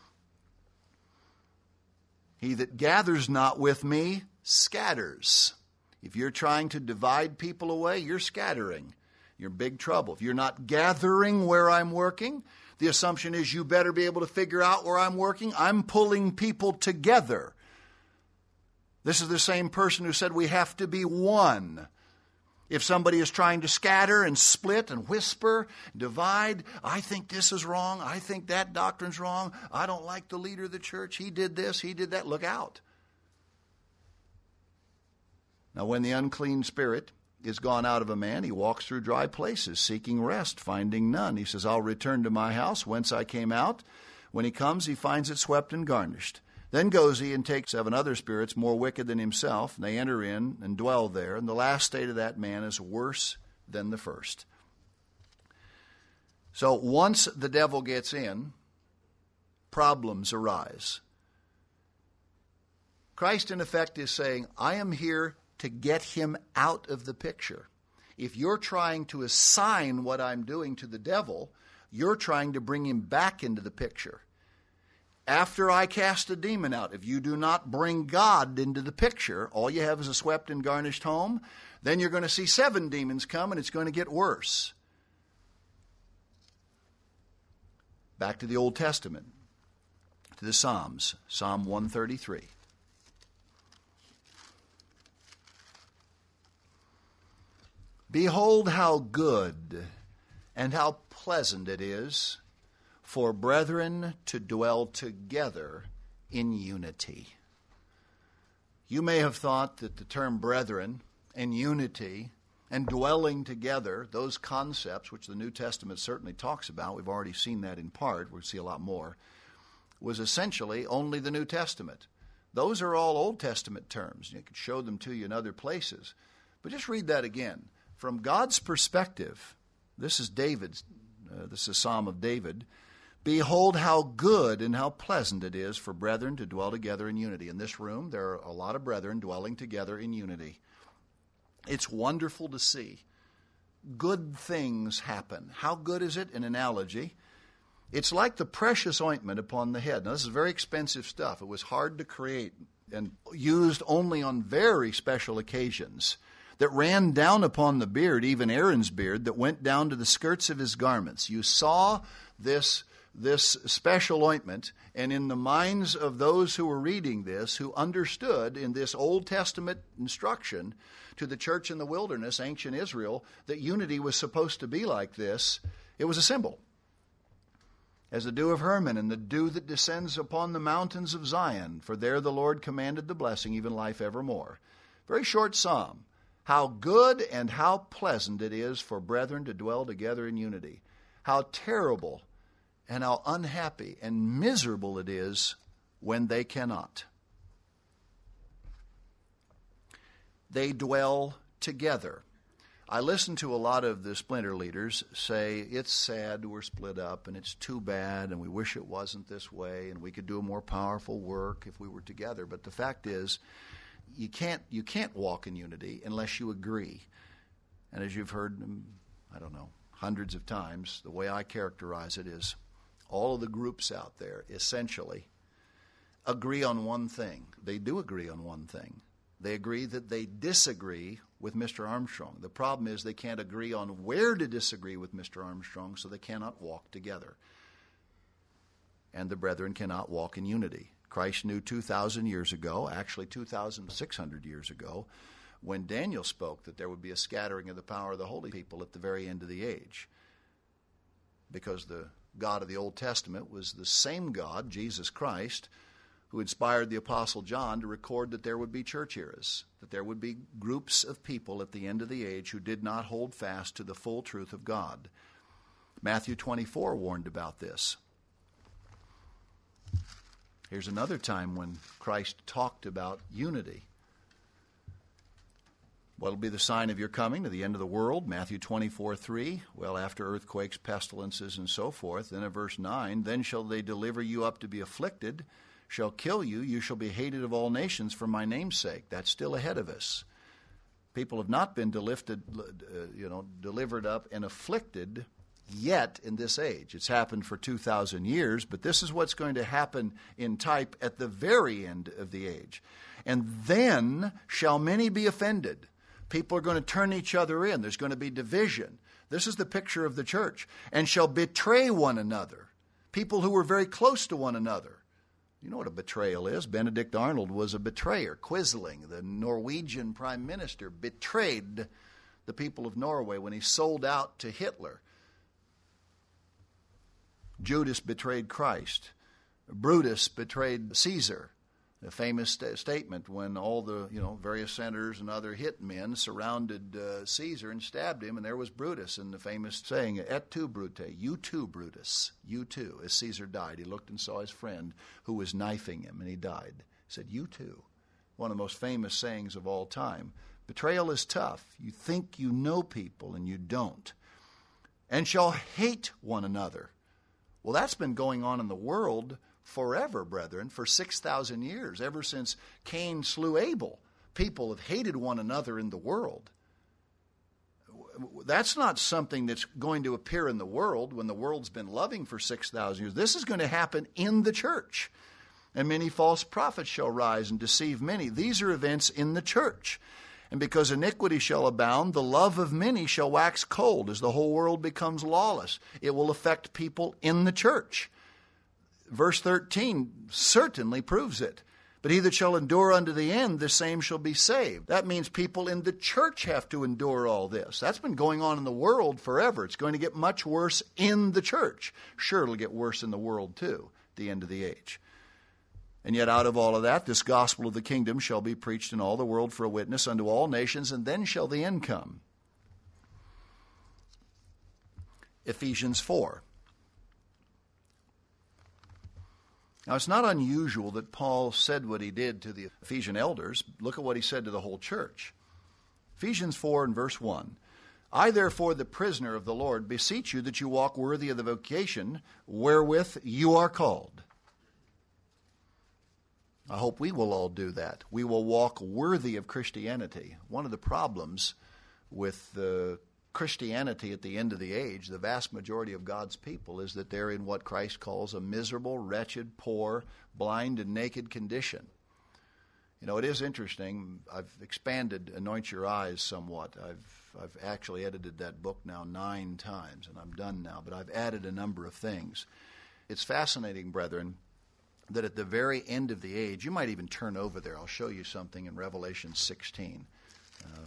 A: He that gathers not with me scatters. If you're trying to divide people away, you're scattering. You're in big trouble. If you're not gathering where I'm working, the assumption is you better be able to figure out where I'm working. I'm pulling people together. This is the same person who said we have to be one. If somebody is trying to scatter and split and whisper, divide, I think this is wrong, I think that doctrine's wrong, I don't like the leader of the church, he did this, he did that, look out. Now when the unclean spirit is gone out of a man, he walks through dry places, seeking rest, finding none. He says, I'll return to my house whence I came out. When he comes, he finds it swept and garnished. Then goes he and takes seven other spirits more wicked than himself, and they enter in and dwell there. And the last state of that man is worse than the first. So once the devil gets in, problems arise. Christ, in effect, is saying, I am here to get him out of the picture. If you're trying to assign what I'm doing to the devil, you're trying to bring him back into the picture. After I cast a demon out, if you do not bring God into the picture, all you have is a swept and garnished home, then you're going to see seven demons come and it's going to get worse. Back to the Old Testament, to the Psalms, Psalm one thirty-three. Behold how good and how pleasant it is for brethren to dwell together in unity. You may have thought that the term brethren and unity and dwelling together, those concepts, which the New Testament certainly talks about, we've already seen that in part, we'll see a lot more, was essentially only the New Testament. Those are all Old Testament terms. You could show them to you in other places. But just read that again. From God's perspective, this is David's, uh, this is a Psalm of David. Behold how good and how pleasant it is for brethren to dwell together in unity. In this room, there are a lot of brethren dwelling together in unity. It's wonderful to see. Good things happen. How good is it? An analogy. It's like the precious ointment upon the head. Now, this is very expensive stuff. It was hard to create and used only on very special occasions. That ran down upon the beard, even Aaron's beard, that went down to the skirts of his garments. You saw this, this special ointment, and in the minds of those who were reading this, who understood in this Old Testament instruction to the church in the wilderness, ancient Israel, that unity was supposed to be like this, It was a symbol. As the dew of Hermon and the dew that descends upon the mountains of Zion, for there the Lord commanded the blessing, even life evermore. Very short psalm. How good and how pleasant it is for brethren to dwell together in unity. How terrible and how unhappy and miserable it is when they cannot. They dwell together. I listen to a lot of the splinter leaders say, it's sad we're split up and it's too bad and we wish it wasn't this way and we could do a more powerful work if we were together. But the fact is, you can't you can't walk in unity unless you agree. And as you've heard, I don't know, hundreds of times, the way I characterize it is all of the groups out there essentially agree on one thing. They do agree on one thing. They agree that they disagree with Mister Armstrong. The problem is they can't agree on where to disagree with Mister Armstrong, so they cannot walk together. And the brethren cannot walk in unity. Christ knew two thousand years ago, actually two thousand six hundred years ago, when Daniel spoke that there would be a scattering of the power of the holy people at the very end of the age. Because the God of the Old Testament was the same God, Jesus Christ, who inspired the Apostle John to record that there would be church eras, that there would be groups of people at the end of the age who did not hold fast to the full truth of God. Matthew twenty-four warned about this. Here's another time when Christ talked about unity. What will be the sign of your coming to the end of the world? Matthew twenty-four three. Well, after earthquakes, pestilences, and so forth. Then in verse nine, then shall they deliver you up to be afflicted, shall kill you, you shall be hated of all nations for my name's sake. That's still ahead of us. People have not been delifted, uh, you know, delivered up and afflicted yet in this age. It's happened for two thousand years, but this is what's going to happen in type at the very end of the age. And then shall many be offended. People are going to turn each other in. There's going to be division. This is the picture of the church. And shall betray one another. People who were very close to one another. You know what a betrayal is. Benedict Arnold was a betrayer. Quisling, the Norwegian prime minister, betrayed the people of Norway when he sold out to Hitler. Judas betrayed Christ. Brutus betrayed Caesar. A famous st- statement when all the you know various senators and other hitmen surrounded uh, Caesar and stabbed him, and there was Brutus, and the famous saying, "Et tu, Brute," you too, Brutus, you too. As Caesar died, he looked and saw his friend who was knifing him, and he died. He said, "You too." One of the most famous sayings of all time. Betrayal is tough. You think you know people, and you don't. And shall hate one another. Well, that's been going on in the world forever, brethren, for six thousand years, ever since Cain slew Abel. People have hated one another in the world. That's not something that's going to appear in the world when the world's been loving for six thousand years. This is going to happen in the church. And many false prophets shall rise and deceive many. These are events in the church. And because iniquity shall abound, the love of many shall wax cold as the whole world becomes lawless. It will affect people in the church. Verse thirteen certainly proves it. But he that shall endure unto the end, the same shall be saved. That means people in the church have to endure all this. That's been going on in the world forever. It's going to get much worse in the church. Sure, it'll get worse in the world too, at the end of the age. And yet out of all of that, this gospel of the kingdom shall be preached in all the world for a witness unto all nations, and then shall the end come. Ephesians four. Now, it's not unusual that Paul said what he did to the Ephesian elders. Look at what he said to the whole church. Ephesians four and verse one. I, therefore, the prisoner of the Lord, beseech you that you walk worthy of the vocation wherewith you are called. I hope we will all do that. We will walk worthy of Christianity. One of the problems with the Christianity at the end of the age, the vast majority of God's people, is that they're in what Christ calls a miserable, wretched, poor, blind, and naked condition. You know, it is interesting. I've expanded Anoint Your Eyes somewhat. I've I've actually edited that book now nine times, and I'm done now, but I've added a number of things. It's fascinating, brethren, that at the very end of the age, you might even turn over there. I'll show you something in Revelation sixteen. Um,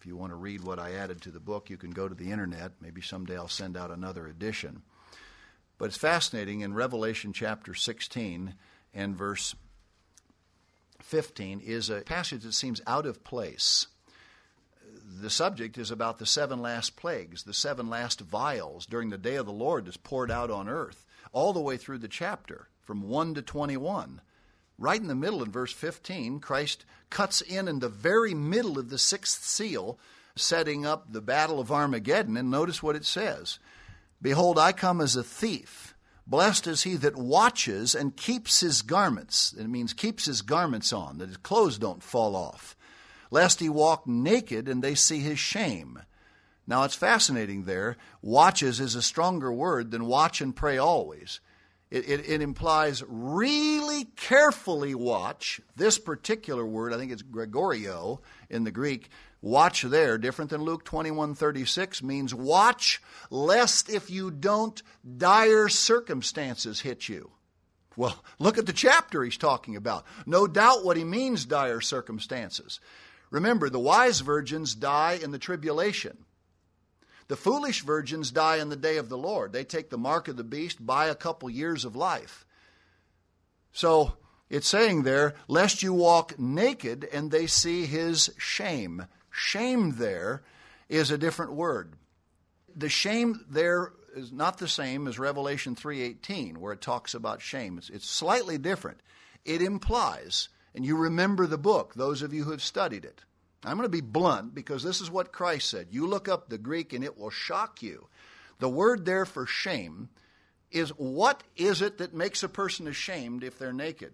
A: If you want to read what I added to the book, you can go to the internet. Maybe someday I'll send out another edition. But it's fascinating. In Revelation chapter sixteen and verse fifteen is a passage that seems out of place. The subject is about the seven last plagues, the seven last vials during the day of the Lord that's poured out on earth, all the way through the chapter, from one to twenty-one. Right in the middle, in verse fifteen, Christ cuts in in the very middle of the sixth seal, setting up the battle of Armageddon, and notice what it says. Behold, I come as a thief. Blessed is he that watches and keeps his garments. It means keeps his garments on, that his clothes don't fall off. Lest he walk naked and they see his shame. Now it's fascinating there. Watches is a stronger word than watch and pray always. It, it, it implies really carefully watch. This particular word, I think it's Gregorio in the Greek. Watch there, different than Luke twenty-one thirty-six, means watch lest if you don't, dire circumstances hit you. Well, look at the chapter he's talking about. No doubt what he means, dire circumstances. Remember, the wise virgins die in the tribulation. The foolish virgins die in the day of the Lord. They take the mark of the beast, buy a couple years of life. So it's saying there, lest you walk naked and they see his shame. Shame there is a different word. The shame there is not the same as Revelation three eighteen, where it talks about shame. It's, it's slightly different. It implies, and you remember the book, those of you who have studied it. I'm going to be blunt because this is what Christ said. You look up the Greek and it will shock you. The word there for shame is, what is it that makes a person ashamed if they're naked?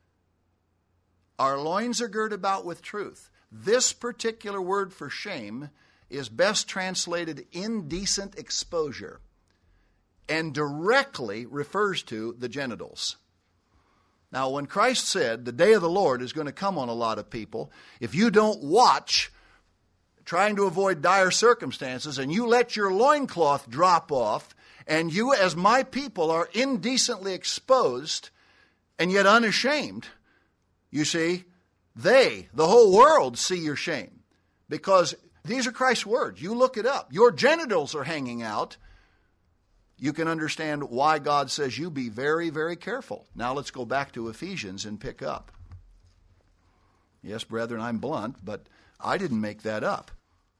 A: Our loins are girt about with truth. This particular word for shame is best translated indecent exposure and directly refers to the genitals. Now, when Christ said the day of the Lord is going to come on a lot of people, if you don't watch, trying to avoid dire circumstances, and you let your loincloth drop off, and you as my people are indecently exposed and yet unashamed, you see, they, the whole world, see your shame. Because these are Christ's words. You look it up. Your genitals are hanging out. You can understand why God says you be very, very careful. Now let's go back to Ephesians and pick up. Yes, brethren, I'm blunt, but I didn't make that up.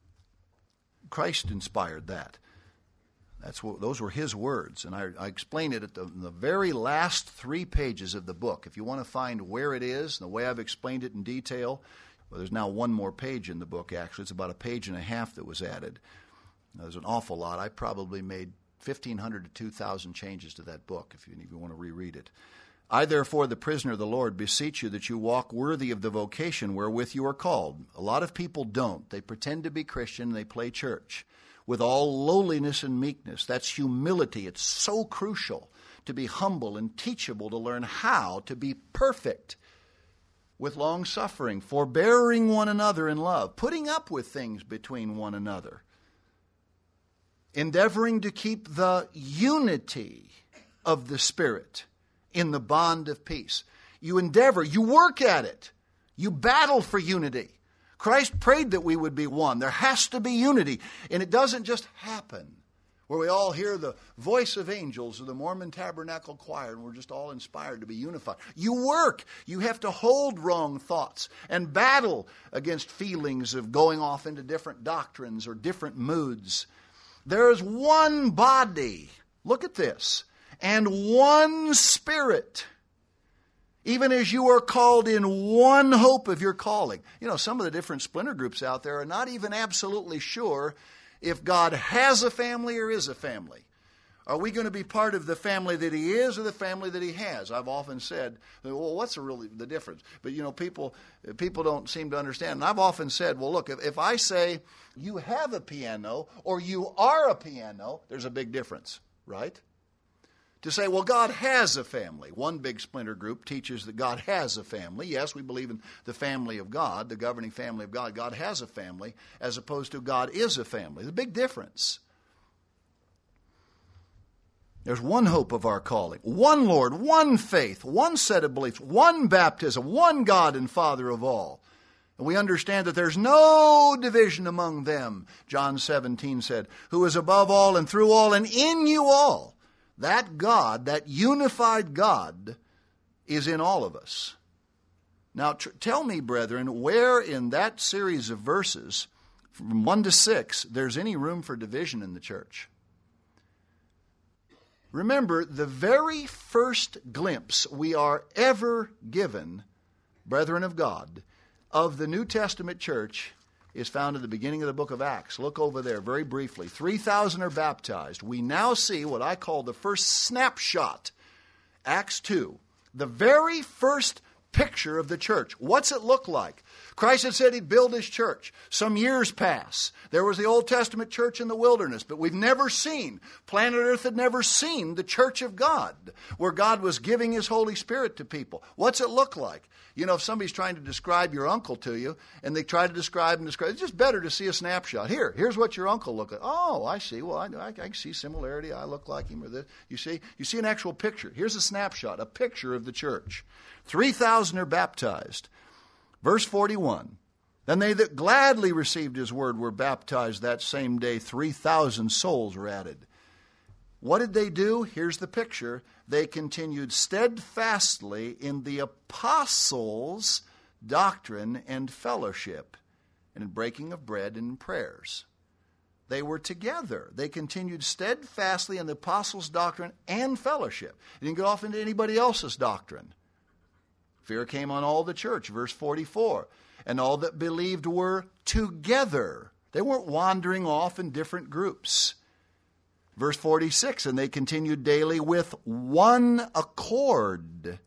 A: Christ inspired that. That's what, those were his words, and I, I explain it at the, the very last three pages of the book. If you want to find where it is, the way I've explained it in detail, well, there's now one more page in the book, actually. It's about a page and a half that was added. Now, there's an awful lot. I probably made fifteen hundred to two thousand changes to that book, if you, if you want to reread it. I, therefore, the prisoner of the Lord, beseech you that you walk worthy of the vocation wherewith you are called. A lot of people don't. They pretend to be Christian, they play church. With all lowliness and meekness. That's humility. It's so crucial to be humble and teachable, to learn how to be perfect. With long suffering, forbearing one another in love, putting up with things between one another. Endeavoring to keep the unity of the Spirit in the bond of peace. You endeavor, you work at it. You battle for unity. Christ prayed that we would be one. There has to be unity. And it doesn't just happen where we all hear the voice of angels of the Mormon Tabernacle Choir and we're just all inspired to be unified. You work. You have to hold wrong thoughts and battle against feelings of going off into different doctrines or different moods. There is one body. Look at this. And one Spirit. Even as you are called in one hope of your calling. You know, some of the different splinter groups out there are not even absolutely sure if God has a family or is a family. Are we going to be part of the family that he is or the family that he has? I've often said, well, what's the really the difference? But, you know, people people don't seem to understand. And I've often said, well, look, if, if I say you have a piano or you are a piano, there's a big difference, right? To say, well, God has a family. One big splinter group teaches that God has a family. Yes, we believe in the family of God, the governing family of God. God has a family, as opposed to God is a family. There's a big difference. There's one hope of our calling, one Lord, one faith, one set of beliefs, one baptism, one God and Father of all. And we understand that there's no division among them, John seventeen said, who is above all and through all and in you all. That God, that unified God, is in all of us. Now, tr- tell me, brethren, where in that series of verses, from one to six, there's any room for division in the church. Remember, the very first glimpse we are ever given, brethren of God, of the New Testament church is found at the beginning of the book of Acts. Look over there very briefly. three thousand are baptized. We now see what I call the first snapshot. Acts two. The very first picture of the church. What's it look like? Christ had said he'd build his church. Some years pass. There was the Old Testament church in the wilderness, but we've never seen, planet Earth had never seen the church of God, where God was giving his Holy Spirit to people. What's it look like? You know, if somebody's trying to describe your uncle to you, and they try to describe and describe, it's just better to see a snapshot. Here, here's what your uncle looked like. Oh, I see. Well, I, I, I can see similarity. I look like him or this. You see? You see an actual picture. Here's a snapshot, a picture of the church. three thousand are baptized. Verse forty-one, then they that gladly received his word were baptized that same day. three thousand souls were added. What did they do? Here's the picture. They continued steadfastly in the apostles' doctrine and fellowship, and in breaking of bread and prayers. They were together. They continued steadfastly in the apostles' doctrine and fellowship. They didn't go off into anybody else's doctrine. Fear came on all the church, verse forty-four. And all that believed were together. They weren't wandering off in different groups. Verse forty-six, and they continued daily with one accord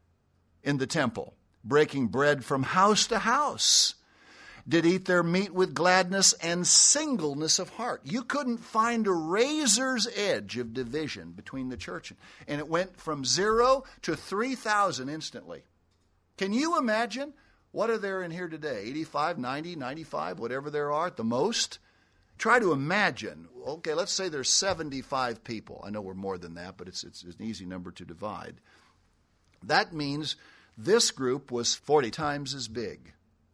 A: in the temple, breaking bread from house to house. Did eat their meat with gladness and singleness of heart. You couldn't find a razor's edge of division between the church. And it went from zero to three thousand instantly. Can you imagine? What are there in here today? eighty-five, ninety, ninety-five, whatever there are at the most? Try to imagine. Okay, let's say there's seventy-five people. I know we're more than that, but it's, it's an easy number to divide. That means this group was forty times as big.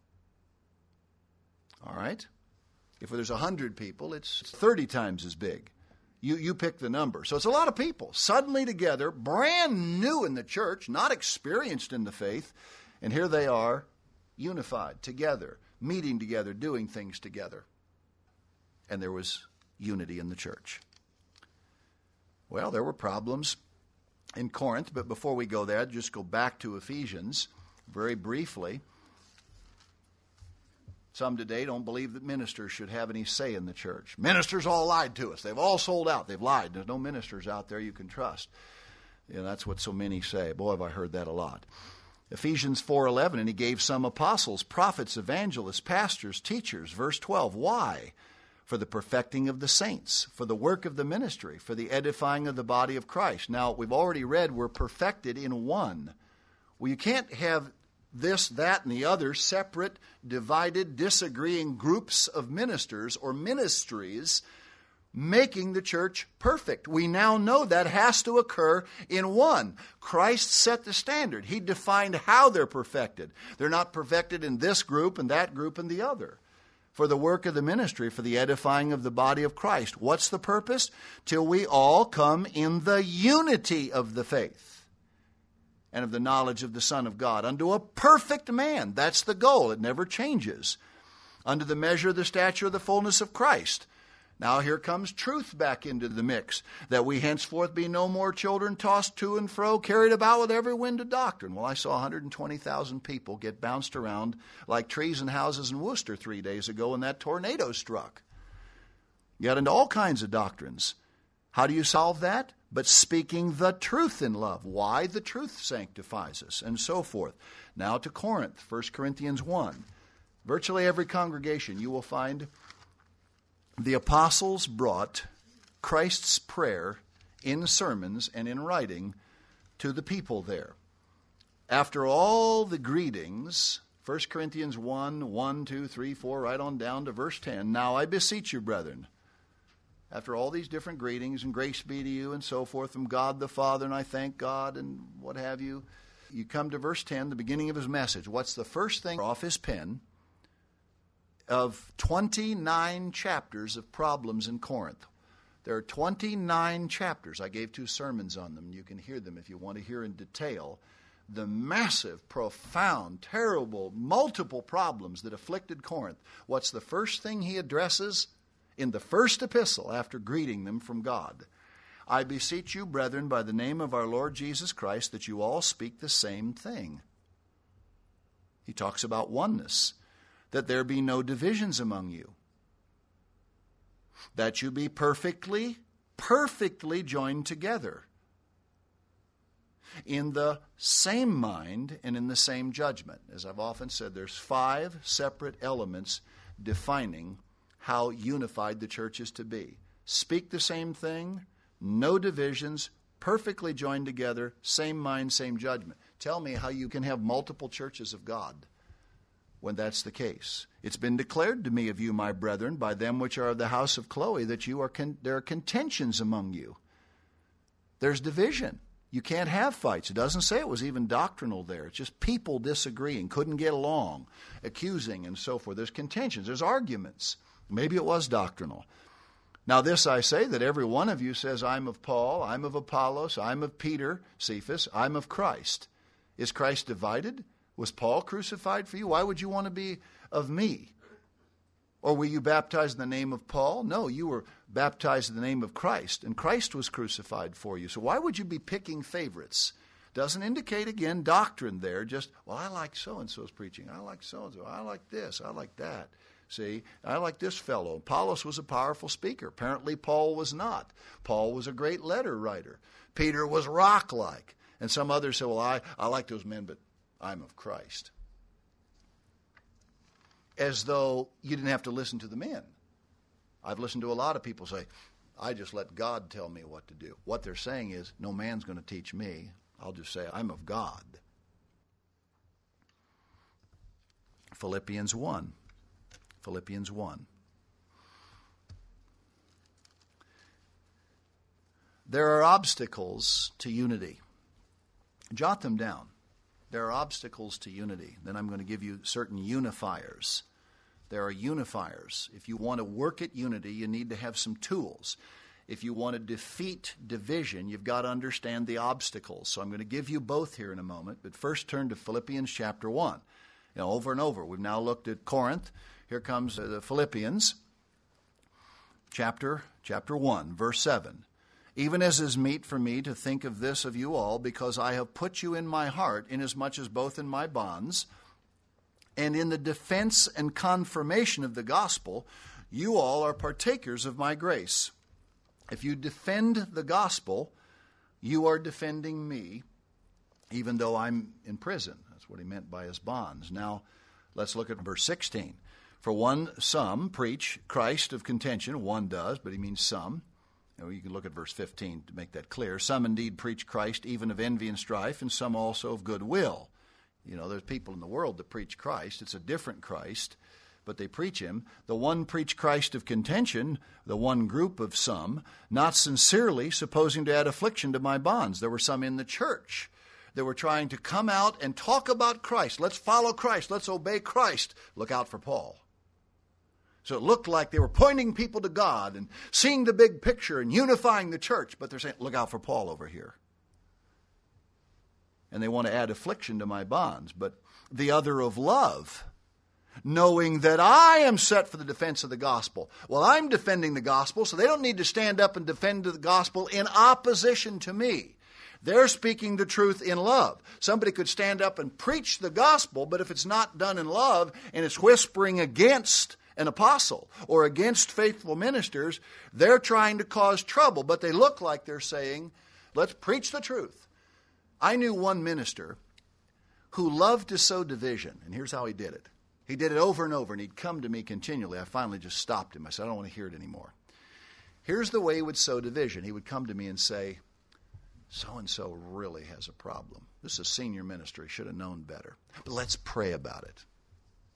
A: All right? If there's one hundred people, it's thirty times as big. You, you pick the number. So it's a lot of people suddenly together, brand new in the church, not experienced in the faith, and here they are, unified, together, meeting together, doing things together. And there was unity in the church. Well, there were problems in Corinth, but before we go there, I'd just go back to Ephesians very briefly. Some today don't believe that ministers should have any say in the church. Ministers all lied to us. They've all sold out. They've lied. There's no ministers out there you can trust. You know, that's what so many say. Boy, have I heard that a lot. Ephesians four eleven, and he gave some apostles, prophets, evangelists, pastors, teachers. Verse twelve, why? For the perfecting of the saints, for the work of the ministry, for the edifying of the body of Christ. Now, we've already read we're perfected in one. Well, you can't have this, that, and the other separate, divided, disagreeing groups of ministers or ministries making the church perfect. We now know that has to occur in one. Christ set the standard. He defined how they're perfected. They're not perfected in this group and that group and the other. For the work of the ministry, for the edifying of the body of Christ. What's the purpose? Till we all come in the unity of the faith and of the knowledge of the Son of God, unto a perfect man. That's the goal. It never changes. Unto the measure of the stature of the fullness of Christ. Now here comes truth back into the mix, that we henceforth be no more children tossed to and fro, carried about with every wind of doctrine. Well, I saw one hundred twenty thousand people get bounced around like trees and houses in Worcester three days ago when that tornado struck. You got into all kinds of doctrines. How do you solve that? But speaking the truth in love. Why? The truth sanctifies us, and so forth. Now to Corinth, First Corinthians one. Virtually every congregation you will find the apostles brought Christ's prayer in sermons and in writing to the people there. After all the greetings, First Corinthians one, one, two, three, four, right on down to verse ten. Now I beseech you, brethren, after all these different greetings and grace be to you and so forth from God the Father, and I thank God and what have you, you come to verse ten, the beginning of his message. What's the first thing off his pen? of twenty-nine chapters of problems in Corinth. There are twenty-nine chapters. I gave two sermons on them. You can hear them if you want to hear in detail the massive, profound, terrible, multiple problems that afflicted Corinth. What's the first thing he addresses in the first epistle after greeting them from God? I beseech you, brethren, by the name of our Lord Jesus Christ, that you all speak the same thing. He talks about oneness, that there be no divisions among you, that you be perfectly, perfectly joined together in the same mind and in the same judgment. As I've often said, there's five separate elements defining how unified the church is to be. Speak the same thing, no divisions, perfectly joined together, same mind, same judgment. Tell me how you can have multiple churches of God when that's the case. It's been declared to me of you, my brethren, by them which are of the house of Chloe, that you are con- there are contentions among you. There's division. You can't have fights. It doesn't say it was even doctrinal there. It's just people disagreeing, couldn't get along, accusing, and so forth. There's contentions. There's arguments. Maybe it was doctrinal. Now this I say, that every one of you says, I'm of Paul, I'm of Apollos, I'm of Peter, Cephas, I'm of Christ. Is Christ divided? Was Paul crucified for you? Why would you want to be of me? Or were you baptized in the name of Paul? No, you were baptized in the name of Christ, and Christ was crucified for you. So why would you be picking favorites? Doesn't indicate, again, doctrine there. Just, well, I like so-and-so's preaching. I like so-and-so. I like this. I like that. See, I like this fellow. Apollos was a powerful speaker. Apparently Paul was not. Paul was a great letter writer. Peter was rock-like. And some others say, well, I, I like those men, but I'm of Christ. As though you didn't have to listen to the men. I've listened to a lot of people say, I just let God tell me what to do. What they're saying is, no man's going to teach me. I'll just say, I'm of God. Philippians one. Philippians one. There are obstacles to unity. Jot them down. There are obstacles to unity. Then I'm going to give you certain unifiers. There are unifiers. If you want to work at unity, you need to have some tools. If you want to defeat division, you've got to understand the obstacles. So I'm going to give you both here in a moment. But first turn to Philippians chapter one. You know, over and over. We've now looked at Corinth. Here comes the Philippians chapter, chapter one, verse seven. Even as is meet for me to think of this of you all, because I have put you in my heart, inasmuch as both in my bonds and in the defense and confirmation of the gospel, you all are partakers of my grace. If you defend the gospel, you are defending me, even though I'm in prison. That's what he meant by his bonds. Now, let's look at verse sixteen. For one, some preach Christ of contention. One does, but he means some. You know, you can look at verse fifteen to make that clear. Some indeed preach Christ even of envy and strife, and some also of goodwill. You know, there's people in the world that preach Christ. It's a different Christ, but they preach him. The one preach Christ of contention, the one group of some, not sincerely, supposing to add affliction to my bonds. There were some in the church that were trying to come out and talk about Christ. Let's follow Christ. Let's obey Christ. Look out for Paul. So it looked like they were pointing people to God and seeing the big picture and unifying the church, but they're saying, look out for Paul over here. And they want to add affliction to my bonds. But the other of love, knowing that I am set for the defense of the gospel. Well, I'm defending the gospel, so they don't need to stand up and defend the gospel in opposition to me. They're speaking the truth in love. Somebody could stand up and preach the gospel, but if it's not done in love and it's whispering against an apostle or against faithful ministers, they're trying to cause trouble, but they look like they're saying, let's preach the truth. I knew one minister who loved to sow division, and here's how he did it. He did it over and over, and he'd come to me continually. I finally just stopped him. I said, I don't want to hear it anymore. Here's the way he would sow division. He would come to me and say, so-and-so really has a problem. This is a senior minister. He should have known better. But let's pray about it.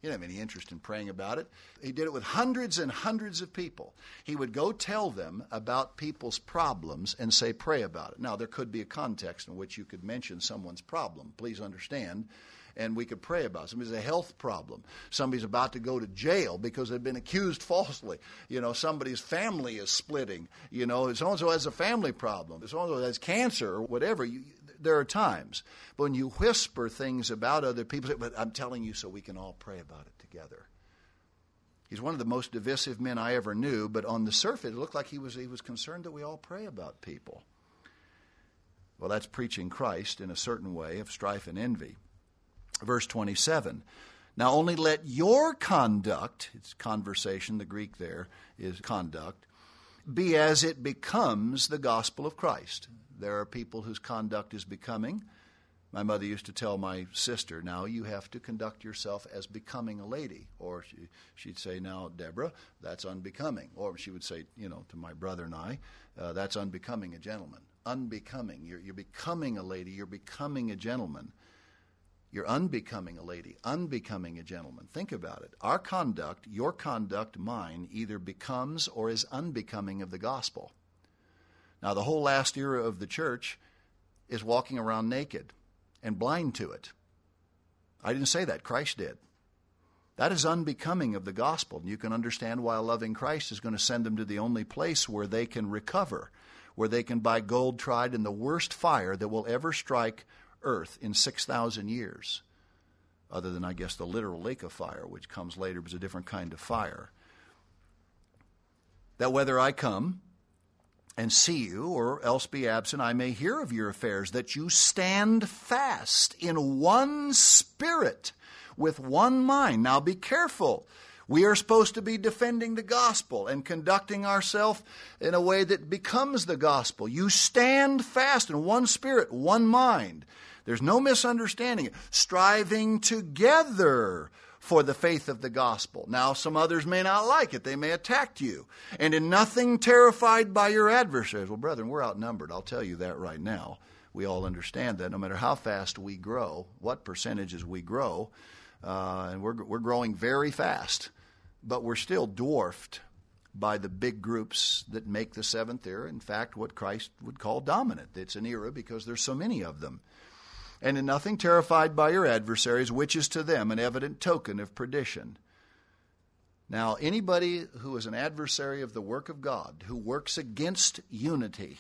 A: He didn't have any interest in praying about it. He did it with hundreds and hundreds of people. He would go tell them about people's problems and say, pray about it. Now, there could be a context in which you could mention someone's problem. Please understand. And we could pray about it. Somebody's a health problem. Somebody's about to go to jail because they've been accused falsely. You know, somebody's family is splitting. You know, so-and-so has a family problem. So-and-so has cancer or whatever. You, there are times. But when you whisper things about other people, but I'm telling you so we can all pray about it together. He's one of the most divisive men I ever knew, but on the surface it looked like he was, he was concerned that we all pray about people. Well, that's preaching Christ in a certain way of strife and envy. Verse twenty-seven, now only let your conduct, it's conversation, the Greek there is conduct, be as it becomes the gospel of Christ. There are people whose conduct is becoming. My mother used to tell my sister, now you have to conduct yourself as becoming a lady. Or she, she'd say, now, Deborah, that's unbecoming. Or she would say, you know, to my brother and I, uh, that's unbecoming a gentleman. Unbecoming. You're, you're becoming a lady. You're becoming a gentleman. You're unbecoming a lady, unbecoming a gentleman. Think about it. Our conduct, your conduct, mine, either becomes or is unbecoming of the gospel. Now, the whole last era of the church is walking around naked and blind to it. I didn't say that. Christ did. That is unbecoming of the gospel. And you can understand why a loving Christ is going to send them to the only place where they can recover, where they can buy gold tried in the worst fire that will ever strike earth in six thousand years, other than, I guess, the literal lake of fire, which comes later, but is a different kind of fire. That whether I come and see you, or else be absent, I may hear of your affairs, that you stand fast in one spirit, with one mind. Now be careful. We are supposed to be defending the gospel and conducting ourselves in a way that becomes the gospel. You stand fast in one spirit, one mind. There's no misunderstanding it. Striving together for the faith of the gospel. Now, some others may not like it. They may attack you. And in nothing terrified by your adversaries. Well, brethren, we're outnumbered. I'll tell you that right now. We all understand that no matter how fast we grow, what percentages we grow, uh, and we're, we're growing very fast, but we're still dwarfed by the big groups that make the seventh era, in fact, what Christ would call dominant. It's an era because there's so many of them. And in nothing terrified by your adversaries, which is to them an evident token of perdition. Now, anybody who is an adversary of the work of God, who works against unity,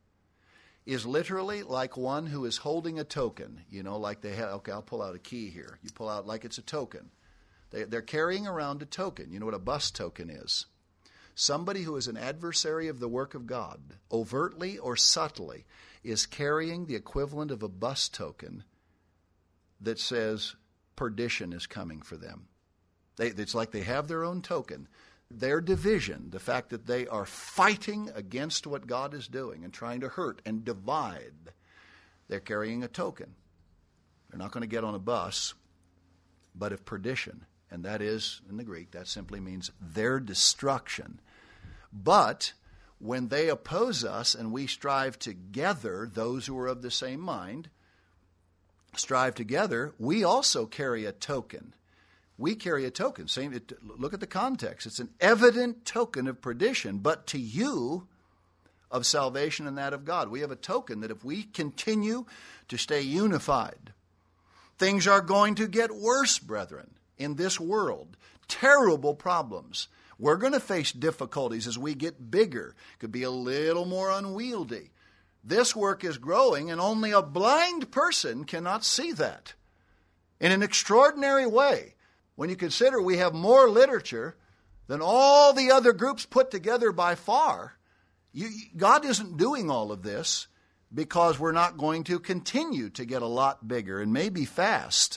A: is literally like one who is holding a token. You know, like they have, okay, I'll pull out a key here. You pull out like it's a token. They, they're carrying around a token. You know what a bus token is? Somebody who is an adversary of the work of God, overtly or subtly, is carrying the equivalent of a bus token that says perdition is coming for them. They, it's like they have their own token. Their division, the fact that they are fighting against what God is doing and trying to hurt and divide, they're carrying a token. They're not going to get on a bus, but of perdition. And that is, in the Greek, that simply means their destruction. But when they oppose us and we strive together, those who are of the same mind, strive together, we also carry a token. We carry a token. Same, it, look at the context. It's an evident token of perdition, but to you, of salvation and that of God. We have a token that if we continue to stay unified, things are going to get worse, brethren, in this world. Terrible problems. We're going to face difficulties as we get bigger. Could be a little more unwieldy. This work is growing, and only a blind person cannot see that. In an extraordinary way, when you consider we have more literature than all the other groups put together by far, you, God isn't doing all of this because we're not going to continue to get a lot bigger, and maybe fast.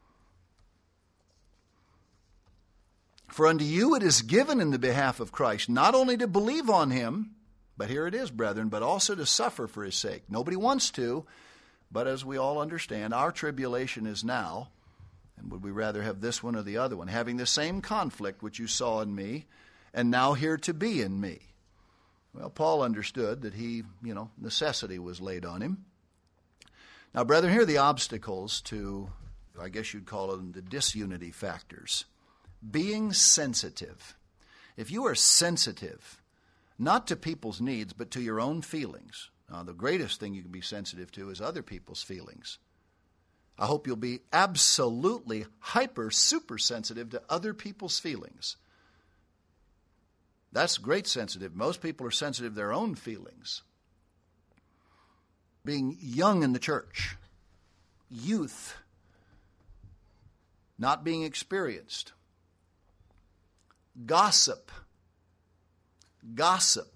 A: For unto you it is given in the behalf of Christ, not only to believe on him, but here it is, brethren, but also to suffer for his sake. Nobody wants to, but as we all understand, our tribulation is now, and would we rather have this one or the other one, having the same conflict which you saw in me, and now here to be in me. Well, Paul understood that he, you know, necessity was laid on him. Now, brethren, here are the obstacles to, I guess you'd call them the disunity factors. being sensitive. If you are sensitive, not to people's needs, but to your own feelings. Now, the greatest thing you can be sensitive to is other people's feelings. I hope you'll be absolutely hyper, super sensitive to other people's feelings. That's great sensitive. Most people are sensitive to their own feelings. Being young in the church, youth, not being experienced, gossip, gossip.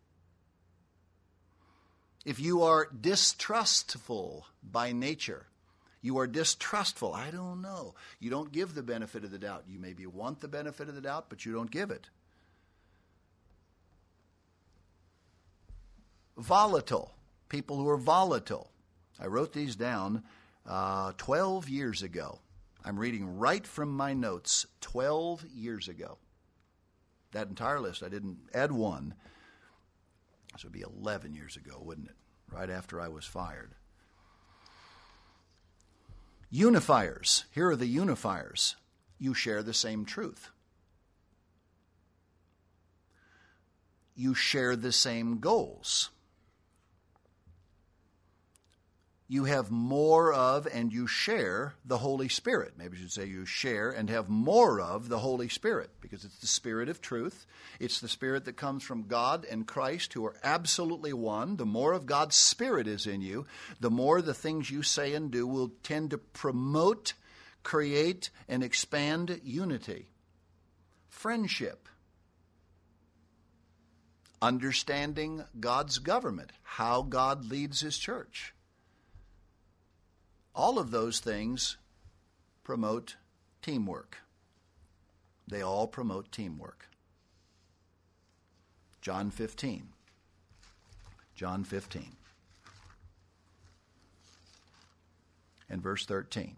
A: If you are distrustful by nature, you are distrustful. I don't know. You don't give the benefit of the doubt. You maybe want the benefit of the doubt, but you don't give it. Volatile. People who are volatile. I wrote these down uh, twelve years ago. I'm reading right from my notes twelve years ago. That entire list, I didn't add one. This would be eleven years ago, wouldn't it? Right after I was fired. Unifiers. Here are the unifiers. You share the same truth. You share the same goals. You have more of and you share the Holy Spirit. Maybe you should say you share and have more of the Holy Spirit, because it's the Spirit of truth. It's the Spirit that comes from God and Christ, who are absolutely one. The more of God's Spirit is in you, the more the things you say and do will tend to promote, create, and expand unity. Friendship. Understanding God's government, how God leads His church. All of those things promote teamwork. They all promote teamwork. John fifteen. John fifteen. And verse thirteen.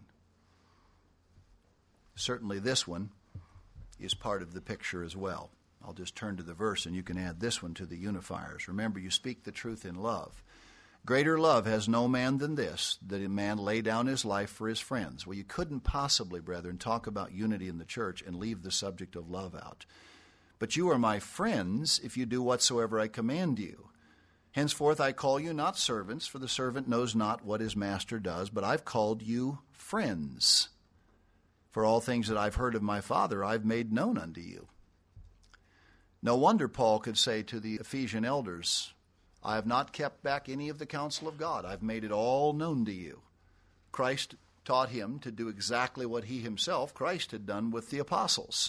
A: Certainly this one is part of the picture as well. I'll just turn to the verse and you can add this one to the unifiers. Remember, you speak the truth in love. Greater love has no man than this, that a man lay down his life for his friends. Well, you couldn't possibly, brethren, talk about unity in the church and leave the subject of love out. But you are my friends if you do whatsoever I command you. Henceforth I call you not servants, for the servant knows not what his master does, but I've called you friends. For all things that I've heard of my Father I've made known unto you. No wonder Paul could say to the Ephesian elders, I have not kept back any of the counsel of God. I've made it all known to you. Christ taught him to do exactly what he himself, Christ, had done with the apostles.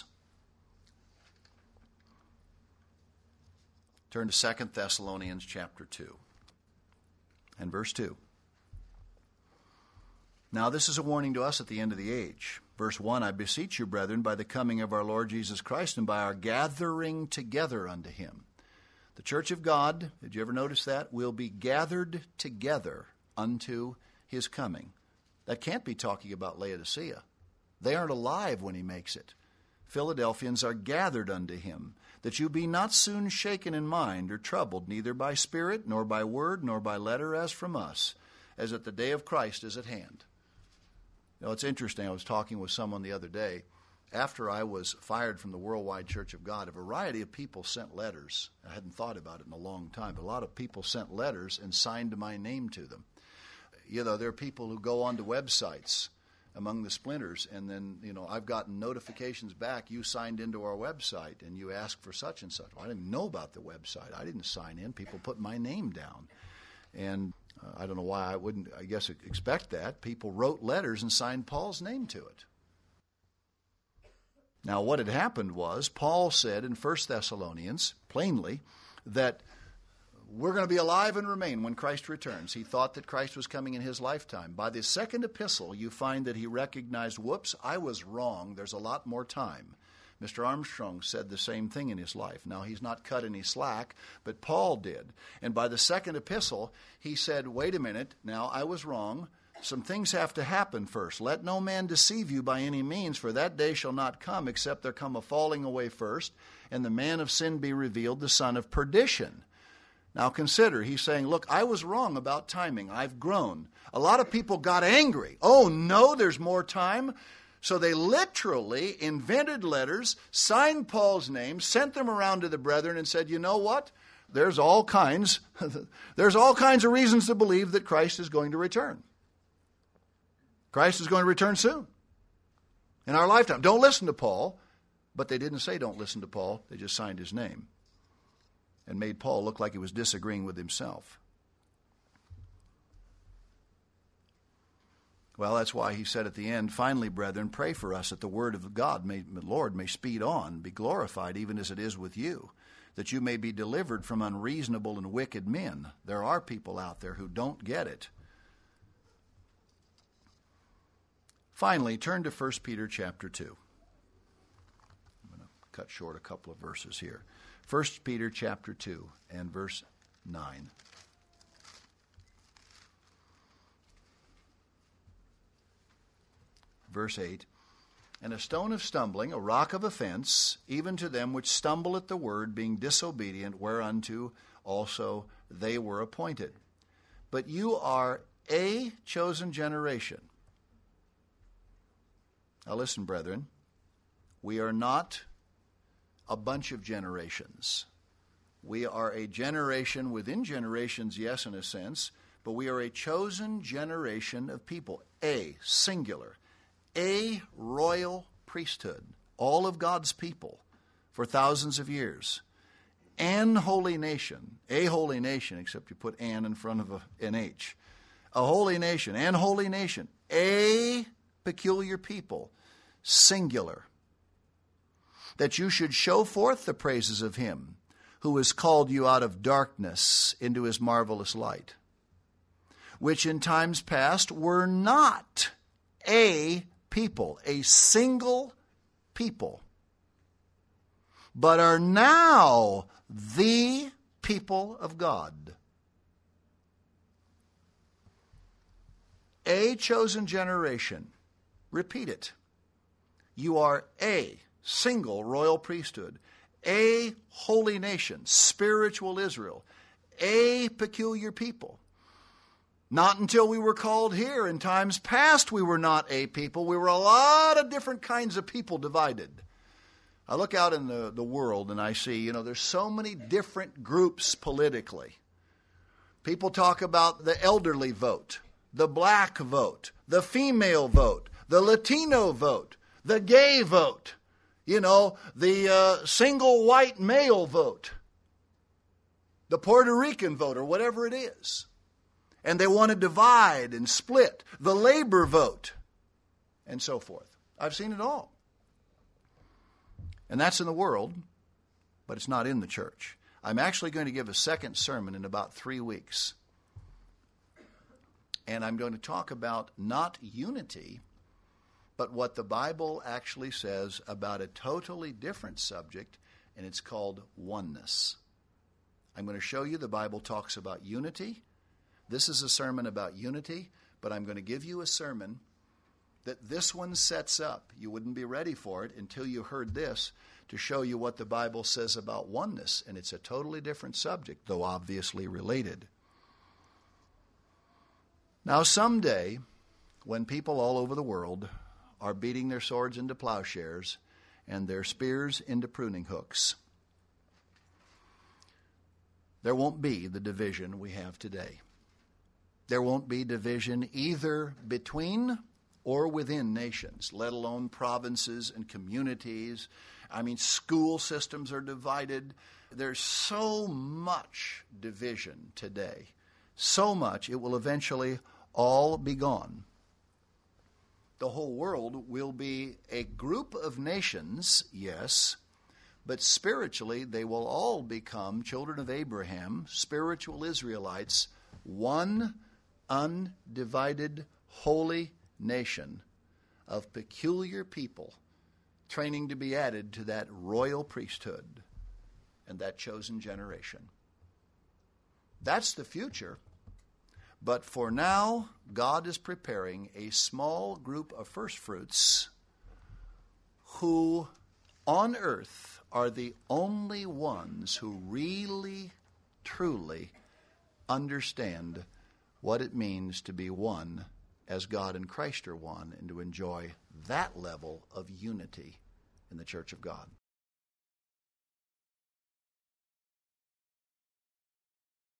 A: Turn to Second Thessalonians chapter two and verse two. Now this is a warning to us at the end of the age. Verse one, I beseech you, brethren, by the coming of our Lord Jesus Christ and by our gathering together unto him. The church of God, did you ever notice that? Will be gathered together unto his coming. That can't be talking about Laodicea. They aren't alive when he makes it. Philadelphians are gathered unto him, that you be not soon shaken in mind or troubled, neither by spirit, nor by word, nor by letter as from us, as that the day of Christ is at hand. You know, it's interesting. I was talking with someone the other day. After I was fired from the Worldwide Church of God, a variety of people sent letters. I hadn't thought about it in a long time, but a lot of people sent letters and signed my name to them. You know, there are people who go onto websites among the splinters, and then, you know, I've gotten notifications back, you signed into our website, and you asked for such and such. Well, I didn't know about the website. I didn't sign in. People put my name down. And uh, I don't know why I wouldn't, I guess, expect that. People wrote letters and signed Paul's name to it. Now, what had happened was, Paul said in First Thessalonians, plainly, that we're going to be alive and remain when Christ returns. He thought that Christ was coming in his lifetime. By the second epistle, you find that he recognized, whoops, I was wrong. There's a lot more time. Mister Armstrong said the same thing in his life. Now, he's not cut any slack, but Paul did. And by the second epistle, he said, wait a minute, now I was wrong. Some things have to happen first. Let no man deceive you by any means, for that day shall not come, except there come a falling away first, and the man of sin be revealed, the son of perdition. Now consider, he's saying, look, I was wrong about timing. I've grown. A lot of people got angry. Oh, no, there's more time. So they literally invented letters, signed Paul's name, sent them around to the brethren and said, you know what? There's all kinds, there's all kinds of reasons to believe that Christ is going to return. Christ is going to return soon in our lifetime. Don't listen to Paul. But they didn't say don't listen to Paul. They just signed his name and made Paul look like he was disagreeing with himself. Well, that's why he said at the end, finally, brethren, pray for us that the word of God, may, the Lord, may speed on, be glorified, even as it is with you, that you may be delivered from unreasonable and wicked men. There are people out there who don't get it. Finally, turn to First Peter chapter two. Cut short a couple of verses here. First Peter chapter two and verse nine. Verse eight. And a stone of stumbling, a rock of offense, even to them which stumble at the word, being disobedient, whereunto also they were appointed. But you are a chosen generation. Now listen, brethren, we are not a bunch of generations. We are a generation within generations, yes, in a sense, but we are a chosen generation of people. A, singular. A royal priesthood. All of God's people for thousands of years. An holy nation. A holy nation, except you put an in front of a, an H. A holy nation. An holy nation. A peculiar people. Singular. That you should show forth the praises of him who has called you out of darkness into his marvelous light, which in times past were not a people, a single people, but are now the people of God. A chosen generation. Repeat it. You are a single royal priesthood, a holy nation, spiritual Israel, a peculiar people. Not until we were called here. In times past we were not a people. We were a lot of different kinds of people divided. I look out in the, the world and I see, you know, there's so many different groups politically. People talk about the elderly vote, the black vote, the female vote, the Latino vote, the gay vote. You know, the uh, single white male vote, the Puerto Rican vote, or whatever it is. And they want to divide and split the labor vote and so forth. I've seen it all. And that's in the world, but it's not in the church. I'm actually going to give a second sermon in about three weeks. And I'm going to talk about not unity, but what the Bible actually says about a totally different subject, and it's called oneness. I'm going to show you the Bible talks about unity. This is a sermon about unity, but I'm going to give you a sermon that this one sets up. You wouldn't be ready for it until you heard this, to show you what the Bible says about oneness, and it's a totally different subject, though obviously related. Now someday, when people all over the world are beating their swords into plowshares and their spears into pruning hooks, there won't be the division we have today. There won't be division either between or within nations, let alone provinces and communities. I mean, school systems are divided. There's so much division today, so much it will eventually all be gone. The whole world will be a group of nations, yes, but spiritually they will all become children of Abraham, spiritual Israelites, one undivided, holy nation of peculiar people, training to be added to that royal priesthood and that chosen generation. That's the future. But for now, God is preparing a small group of firstfruits who on earth are the only ones who really, truly understand what it means to be one as God and Christ are one, and to enjoy that level of unity in the church of God.